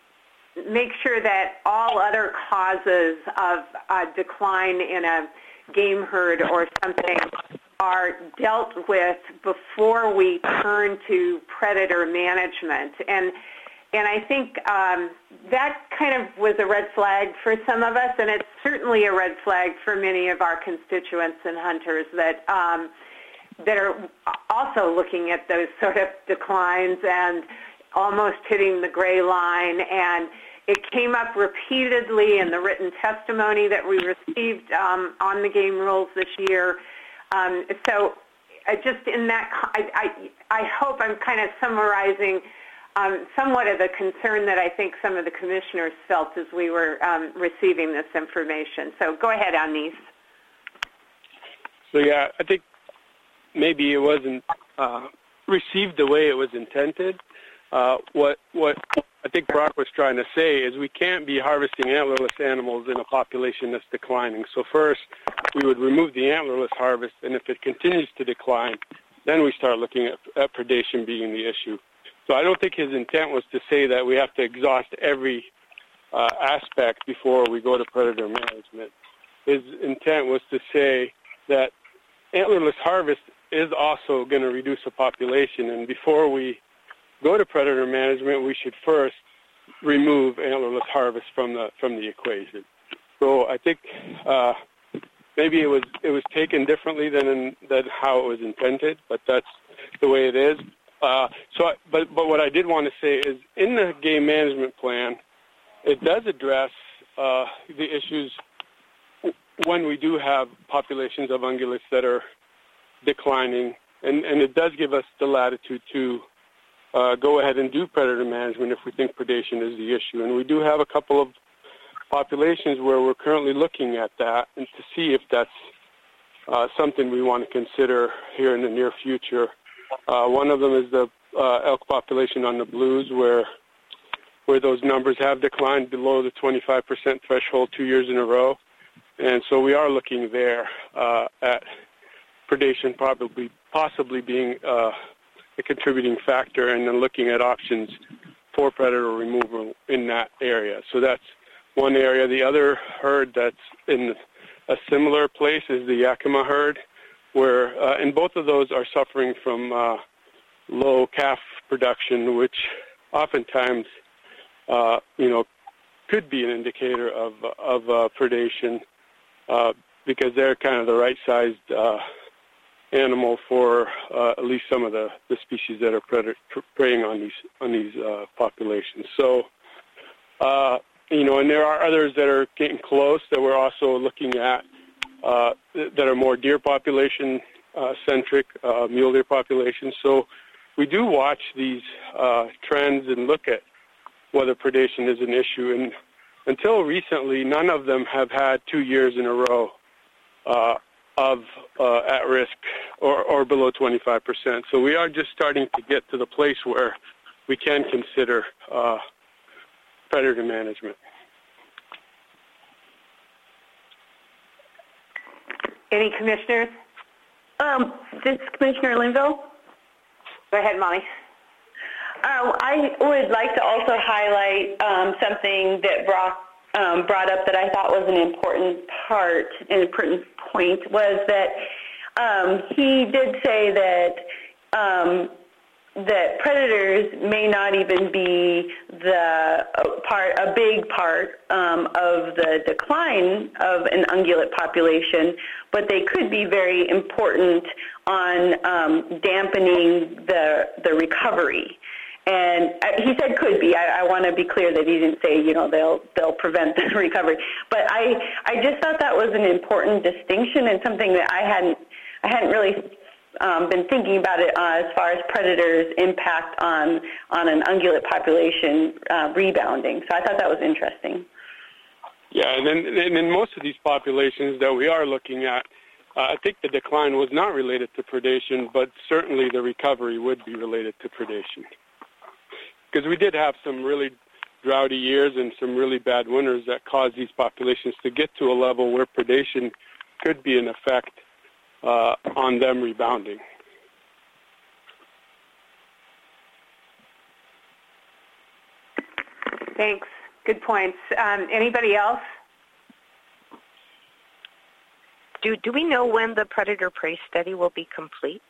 make sure that all other causes of uh, decline in a game herd or something are dealt with before we turn to predator management. And and I think um, that kind of was a red flag for some of us, and it's certainly a red flag for many of our constituents and hunters that um, that are also looking at those sort of declines and almost hitting the gray line. And it came up repeatedly in the written testimony that we received um, on the game rules this year. Um, so I just in that, I, I, I hope I'm kind of summarizing um, somewhat of the concern that I think some of the commissioners felt as we were um, receiving this information. So go ahead, Anis. So yeah, I think maybe it wasn't uh, received the way it was intended. Uh, what what I think Brock was trying to say is we can't be harvesting antlerless animals in a population that's declining. So first, we would remove the antlerless harvest, and if it continues to decline, then we start looking at, at predation being the issue. So I don't think his intent was to say that we have to exhaust every uh, aspect before we go to predator management. His intent was to say that antlerless harvest is also going to reduce the population, and before we go to predator management, we should first remove antlerless harvest from the from the equation. So I think uh, maybe it was it was taken differently than in, than how it was intended, but that's the way it is. Uh, so, I, but but what I did want to say is in the game management plan, it does address uh, the issues when we do have populations of ungulates that are declining, and, and it does give us the latitude to uh, go ahead and do predator management if we think predation is the issue. And we do have a couple of populations where we're currently looking at that and to see if that's uh, something we want to consider here in the near future. Uh, one of them is the uh, elk population on the Blues, where where those numbers have declined below the twenty-five percent threshold two years in a row. And so we are looking there uh, at predation probably possibly being uh, a contributing factor, and then looking at options for predator removal in that area. So that's one area. The other herd that's in a similar place is the Yakima herd, where, uh, and both of those are suffering from uh, low calf production, which oftentimes, uh, you know, could be an indicator of of uh, predation, uh, because they're kind of the right-sized uh, animal for uh, at least some of the, the species that are predator, preying on these on these uh, populations. So, uh, you know, and there are others that are getting close that we're also looking at uh, that are more deer population uh, centric, uh, mule deer populations. So we do watch these uh, trends and look at whether predation is an issue. And until recently, none of them have had two years in a row uh, of uh, at risk or, or below twenty-five percent. So we are just starting to get to the place where we can consider uh, predator management. Any commissioners? Um, this is Commissioner Linville. Go ahead, Molly. Uh, I would like to also highlight um, something that Brock um, brought up that I thought was an important part, an important point, was that um, he did say that um, that predators may not even be the part, a big part um, of the decline of an ungulate population, but they could be very important on um, dampening the the recovery. And he said could be. I, I want to be clear that he didn't say, you know, they'll they'll prevent the recovery. But I I just thought that was an important distinction and something that I hadn't I hadn't really um, been thinking about it uh, as far as predators' impact on on an ungulate population uh, rebounding. So I thought that was interesting. Yeah, and then and in most of these populations that we are looking at, uh, I think the decline was not related to predation, but certainly the recovery would be related to predation. Because we did have some really droughty years and some really bad winters that caused these populations to get to a level where predation could be an effect uh, on them rebounding. Thanks. Good points. Um, anybody else? Do, do we know when the predator prey study will be complete?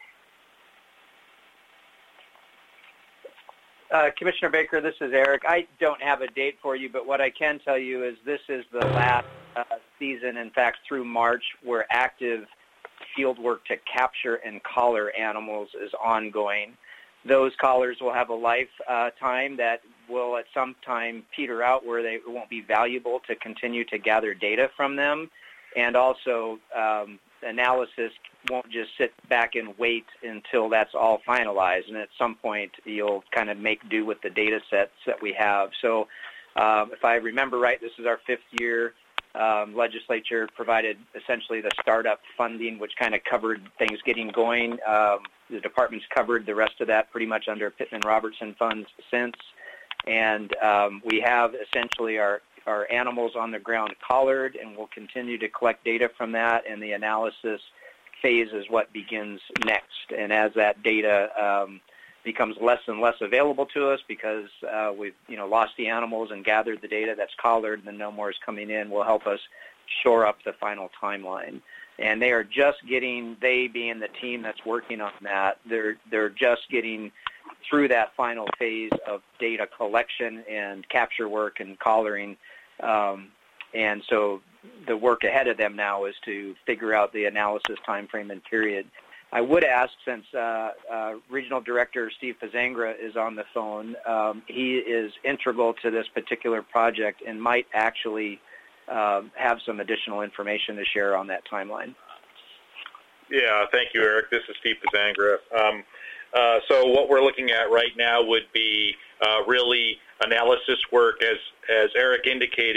Uh, Commissioner Baker, this is Eric. I don't have a date for you, but what I can tell you is this is the last uh, season, in fact, through March, where active field work to capture and collar animals is ongoing. Those collars will have a life uh, time that will at some time peter out where they won't be valuable to continue to gather data from them. And also, um, analysis won't just sit back and wait until that's all finalized, and at some point you'll kind of make do with the data sets that we have. So um, if I remember right, this is our fifth year. Um, legislature provided essentially the startup funding, which kind of covered things getting going. Um, the department's covered the rest of that pretty much under Pittman-Robertson funds since, and um, we have essentially our our animals on the ground collared, and we'll continue to collect data from that, and the analysis phase is what begins next. And as that data um, becomes less and less available to us because uh, we've you know lost the animals and gathered the data that's collared, and then no more is coming in, will help us shore up the final timeline. And they are just getting, they being the team that's working on that, they're they're just getting through that final phase of data collection and capture work and collaring. Um, and so the work ahead of them now is to figure out the analysis time frame and period. I would ask, since uh, uh, Regional Director Steve Pazangra is on the phone, um, he is integral to this particular project and might actually uh, have some additional information to share on that timeline. Yeah, thank you, Eric. This is Steve Pazangra. Um, uh, so what we're looking at right now would be uh, really analysis work. As as Eric indicated,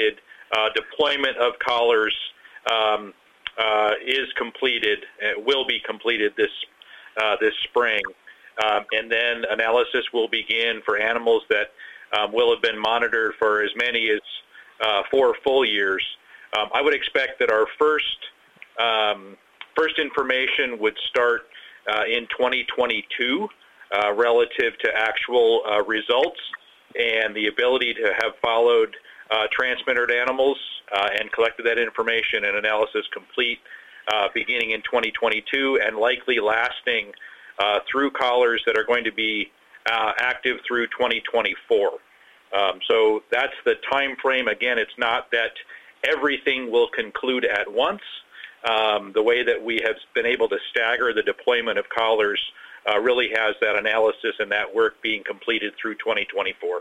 uh, deployment of collars um, uh, is completed, it will be completed this uh, this spring. Um, and then analysis will begin for animals that um, will have been monitored for as many as uh, four full years. Um, I would expect that our first um, first information would start uh, in twenty twenty-two uh, relative to actual uh, results and the ability to have followed uh, transmitted animals uh, and collected that information and analysis complete uh, beginning in twenty twenty-two and likely lasting uh, through collars that are going to be uh, active through twenty twenty-four. Um, so that's the time frame. Again, it's not that everything will conclude at once. Um, the way that we have been able to stagger the deployment of collars uh, really has that analysis and that work being completed through twenty twenty-four.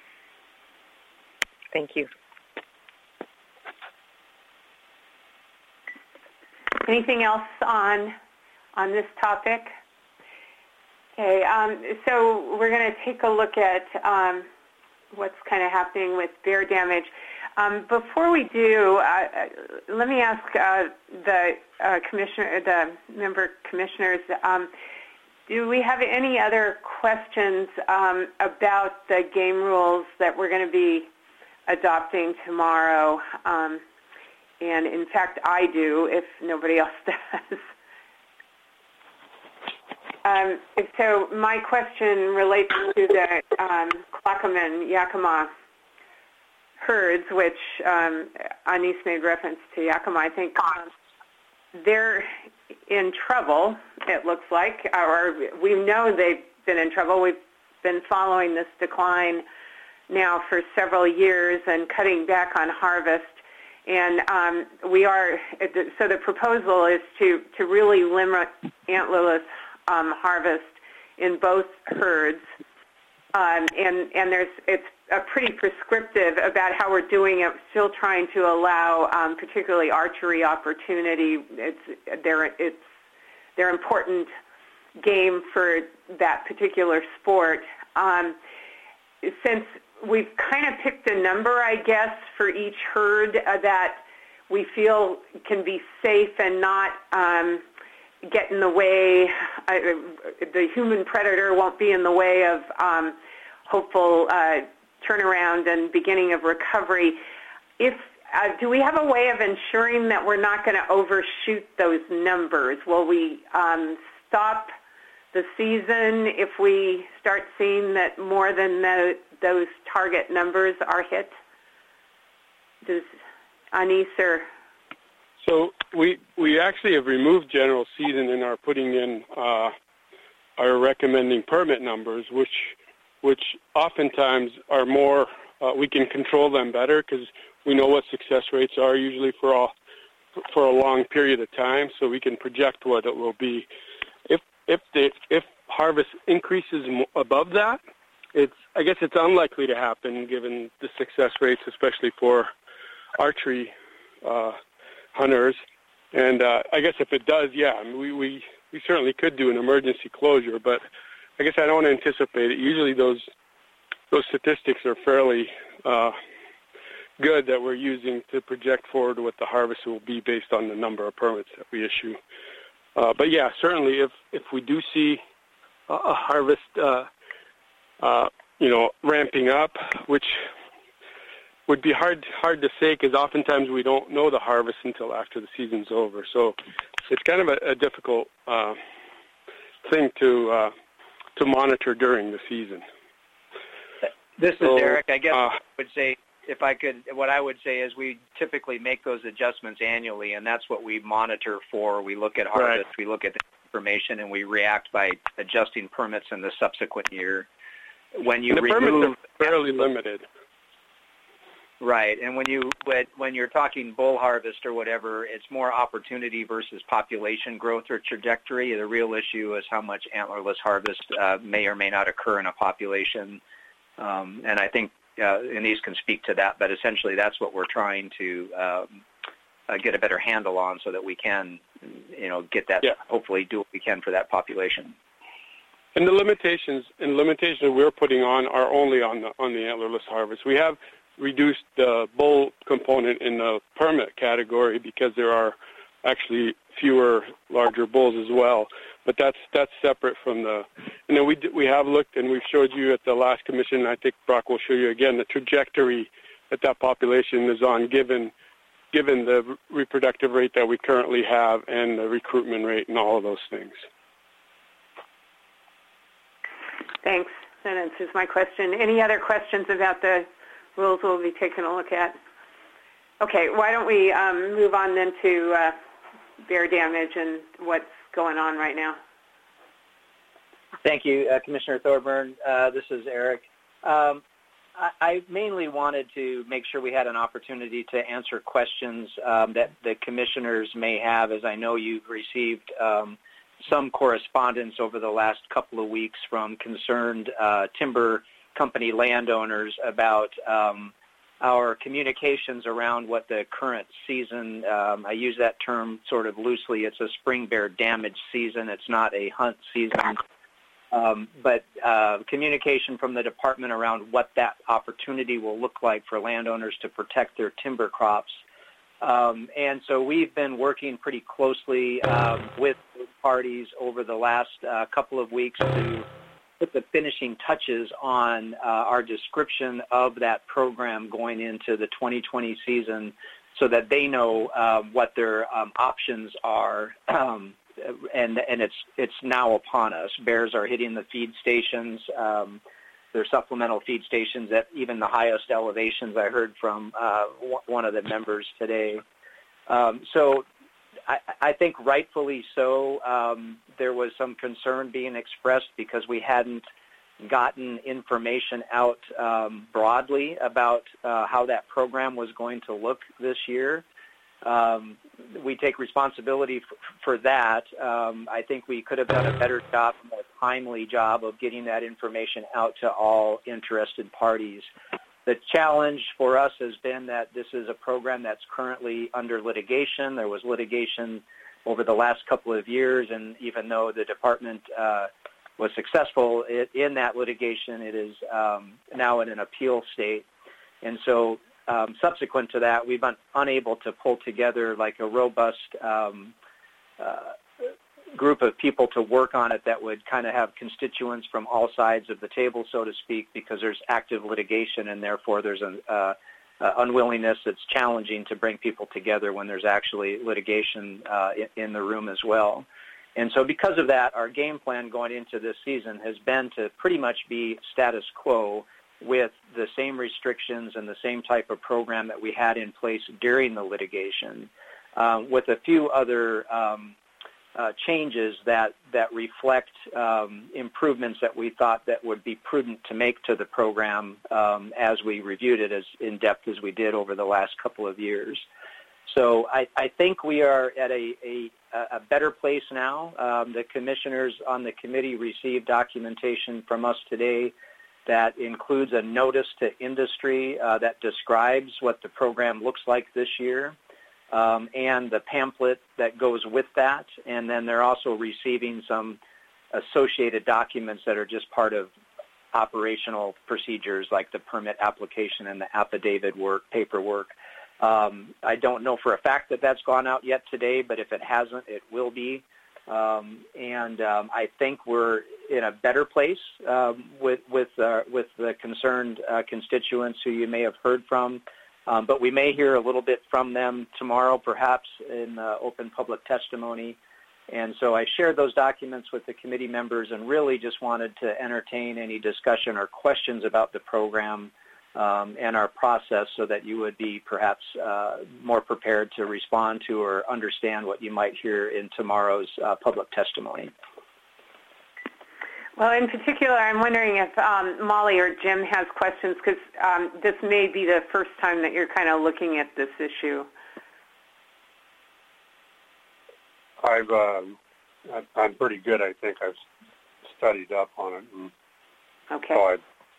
Thank you. Anything else on on this topic? Okay, um, so we're going to take a look at um, what's kind of happening with bear damage. Um, before we do, uh, let me ask uh, the uh, commissioner, the member commissioners, um, do we have any other questions um, about the game rules that we're going to be adopting tomorrow? Um, and in fact, I do, if nobody else does. Um, so my question relates to the um, Clackaman Yakima herds, which um, Anis made reference to Yakima. I think um, they're in trouble, it looks like, or we know they've been in trouble. We've been following this decline now for several years and cutting back on harvest. And um, we are, so the proposal is to, to really limit antlerless um, harvest in both herds. Um, and, and there's, it's a pretty prescriptive about how we're doing it, still trying to allow um, particularly archery opportunity. It's, they're, it's, they're important game for that particular sport. Um, since we've kind of picked a number, I guess, for each herd uh, that we feel can be safe and not um, get in the way, uh, the human predator won't be in the way of um, hopeful uh, turnaround and beginning of recovery. If uh, do we have a way of ensuring that we're not going to overshoot those numbers? Will we um, stop the season if we start seeing that more than the, those target numbers are hit? Does Anis or... So we we actually have removed general season and are putting in uh, our recommending permit numbers, which which oftentimes are more, uh, we can control them better because we know what success rates are usually for a, for a long period of time, so we can project what it will be. If if the if harvest increases above that, it's I guess it's unlikely to happen given the success rates, especially for archery uh, hunters. And uh, I guess if it does, yeah, I mean, we, we we certainly could do an emergency closure, but I guess I don't anticipate it. Usually those those statistics are fairly uh, good that we're using to project forward what the harvest will be based on the number of permits that we issue. Uh, but yeah, certainly if, if we do see a, a harvest, uh, uh, you know, ramping up, which would be hard hard to say because oftentimes we don't know the harvest until after the season's over. So it's kind of a, a difficult uh, thing to uh, to monitor during the season. This is so, Eric. I guess uh, I would say, if I could, what I would say is we typically make those adjustments annually, and that's what we monitor for. We look at harvest, right. we look at the information, and we react by adjusting permits in the subsequent year. When you the remove, permits are fairly limited. Right, and when you when you're talking bull harvest or whatever, it's more opportunity versus population growth or trajectory. The real issue is how much antlerless harvest uh, may or may not occur in a population, um, and I think uh, Anis can speak to that. But essentially, that's what we're trying to um, uh, get a better handle on, so that we can, you know, get that. Yeah. Hopefully, do what we can for that population. And the limitations and limitations we're putting on are only on the on the antlerless harvest. We have reduced the bull component in the permit category because there are actually fewer larger bulls as well. But that's that's separate from the. And then we we have looked and we've showed you at the last commission. And I think Brock will show you again the trajectory that that population is on, given given the reproductive rate that we currently have and the recruitment rate and all of those things. Thanks. That answers my question. Any other questions about the rules we'll be taking a look at? Okay, why don't we um, move on then to uh, bear damage and what's going on right now. Thank you, uh, Commissioner Thorburn. Uh, this is Eric. Um, I, I mainly wanted to make sure we had an opportunity to answer questions um, that the commissioners may have, as I know you've received um, some correspondence over the last couple of weeks from concerned uh, timber company landowners about um, our communications around what the current season, um, I use that term sort of loosely, it's a spring bear damage season, it's not a hunt season, um, but uh, communication from the department around what that opportunity will look like for landowners to protect their timber crops. Um, and so we've been working pretty closely um, with parties over the last uh, couple of weeks to put the finishing touches on uh, our description of that program going into the twenty twenty season so that they know uh, what their um, options are. Um, and and it's it's now upon us. Bears are hitting the feed stations. Um, There are supplemental feed stations at even the highest elevations, I heard from uh, one of the members today. Um, so I, I think rightfully so, um, there was some concern being expressed because we hadn't gotten information out um, broadly about uh, how that program was going to look this year. Um, we take responsibility f- for that. Um, I think we could have done a better job, a more timely job of getting that information out to all interested parties. The challenge for us has been that this is a program that's currently under litigation. There was litigation over the last couple of years, and even though the department uh, was successful in that litigation, it is um, now in an appeal state. And so Um, subsequent to that, we've been unable to pull together like a robust um, uh, group of people to work on it that would kind of have constituents from all sides of the table, so to speak, because there's active litigation and therefore there's an uh, uh, unwillingness that's challenging to bring people together when there's actually litigation uh, in, in the room as well. And so because of that, our game plan going into this season has been to pretty much be status quo with the same restrictions and the same type of program that we had in place during the litigation, um, with a few other um, uh, changes that, that reflect um, improvements that we thought that would be prudent to make to the program um, as we reviewed it as in-depth as we did over the last couple of years. So I, I think we are at a, a, a better place now. Um, the commissioners on the committee received documentation from us today that includes a notice to industry uh, that describes what the program looks like this year, um, and the pamphlet that goes with that. And then they're also receiving some associated documents that are just part of operational procedures like the permit application and the affidavit work, paperwork. Um, I don't know for a fact that that's gone out yet today, but if it hasn't, it will be. Um, and um, I think we're in a better place um, with with uh, with the concerned uh, constituents who you may have heard from, um, but we may hear a little bit from them tomorrow, perhaps in uh, open public testimony. And so I shared those documents with the committee members, and really just wanted to entertain any discussion or questions about the program um, and our process, so that you would be perhaps uh, more prepared to respond to or understand what you might hear in tomorrow's uh, public testimony. Well, in particular, I'm wondering if um, Molly or Jim has questions, because um, this may be the first time that you're kind of looking at this issue. I've, um, I'm pretty good, I think. I've studied up on it. And okay. So I,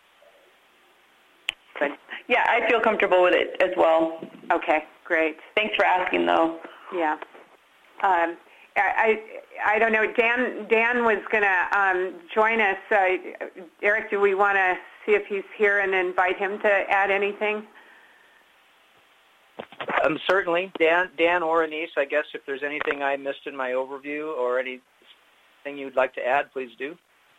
Good. Yeah, I feel comfortable with it as well. Okay, great. Thanks for asking, though. Yeah. Um, I, I don't know. Dan Dan was going to um, join us. Uh, Eric, do we want to see if he's here and invite him to add anything? Um, certainly, Dan, Dan or Anise, I guess if there's anything I missed in my overview or anything you'd like to add, please do.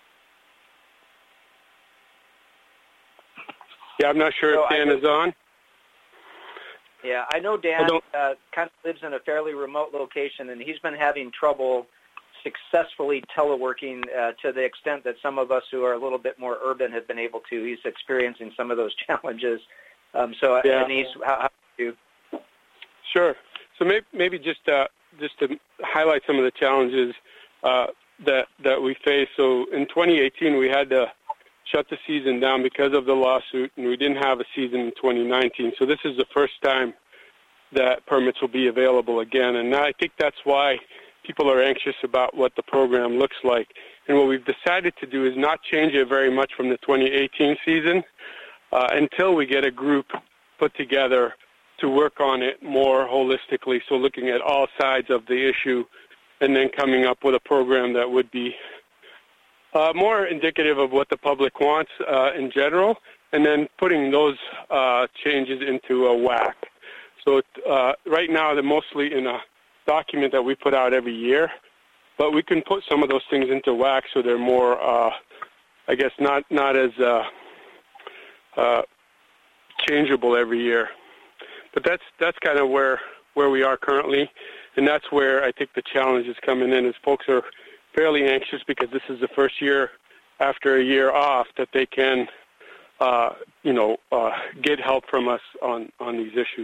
Yeah, I'm not sure so if Dan know, is on. Yeah, I know Dan uh, kind of lives in a fairly remote location, and he's been having trouble successfully teleworking uh, to the extent that some of us who are a little bit more urban have been able to. He's experiencing some of those challenges. Um, so, yeah. Anise, how, how do you? Sure. So maybe, maybe just uh, just to highlight some of the challenges uh, that that we face. So in twenty eighteen, we had to shut the season down because of the lawsuit, and we didn't have a season in twenty nineteen. So this is the first time that permits will be available again, and I think that's why people are anxious about what the program looks like. And what we've decided to do is not change it very much from the twenty eighteen season uh, until we get a group put together to work on it more holistically, so looking at all sides of the issue and then coming up with a program that would be uh, more indicative of what the public wants uh, in general, and then putting those uh, changes into a W A C. So uh, right now they're mostly in a document that we put out every year, but we can put some of those things into W A C so they're more, uh, I guess, not, not as uh, uh, changeable every year. But that's that's kind of where where we are currently, and that's where I think the challenge is coming in. Is folks are fairly anxious because this is the first year after a year off that they can, uh, you know, uh, get help from us on on these issues.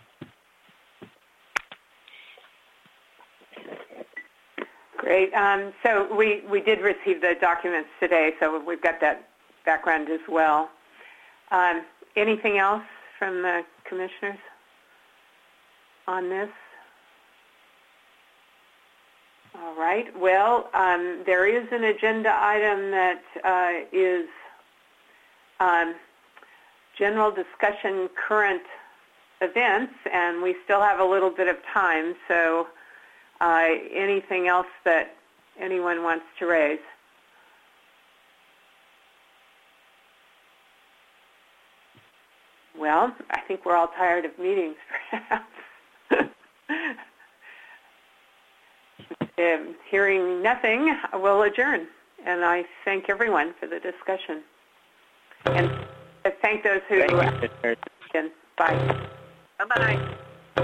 Great. Um, so we we did receive the documents today, so we've got that background as well. Um, anything else from the commissioners on this? All right. Well, um, there is an agenda item that uh, is um, general discussion current events, and we still have a little bit of time, so uh, anything else that anyone wants to raise? Well, I think we're all tired of meetings, perhaps. um, hearing nothing, we'll adjourn. And I thank everyone for the discussion. And I thank those who... Thank you. Bye. Bye-bye.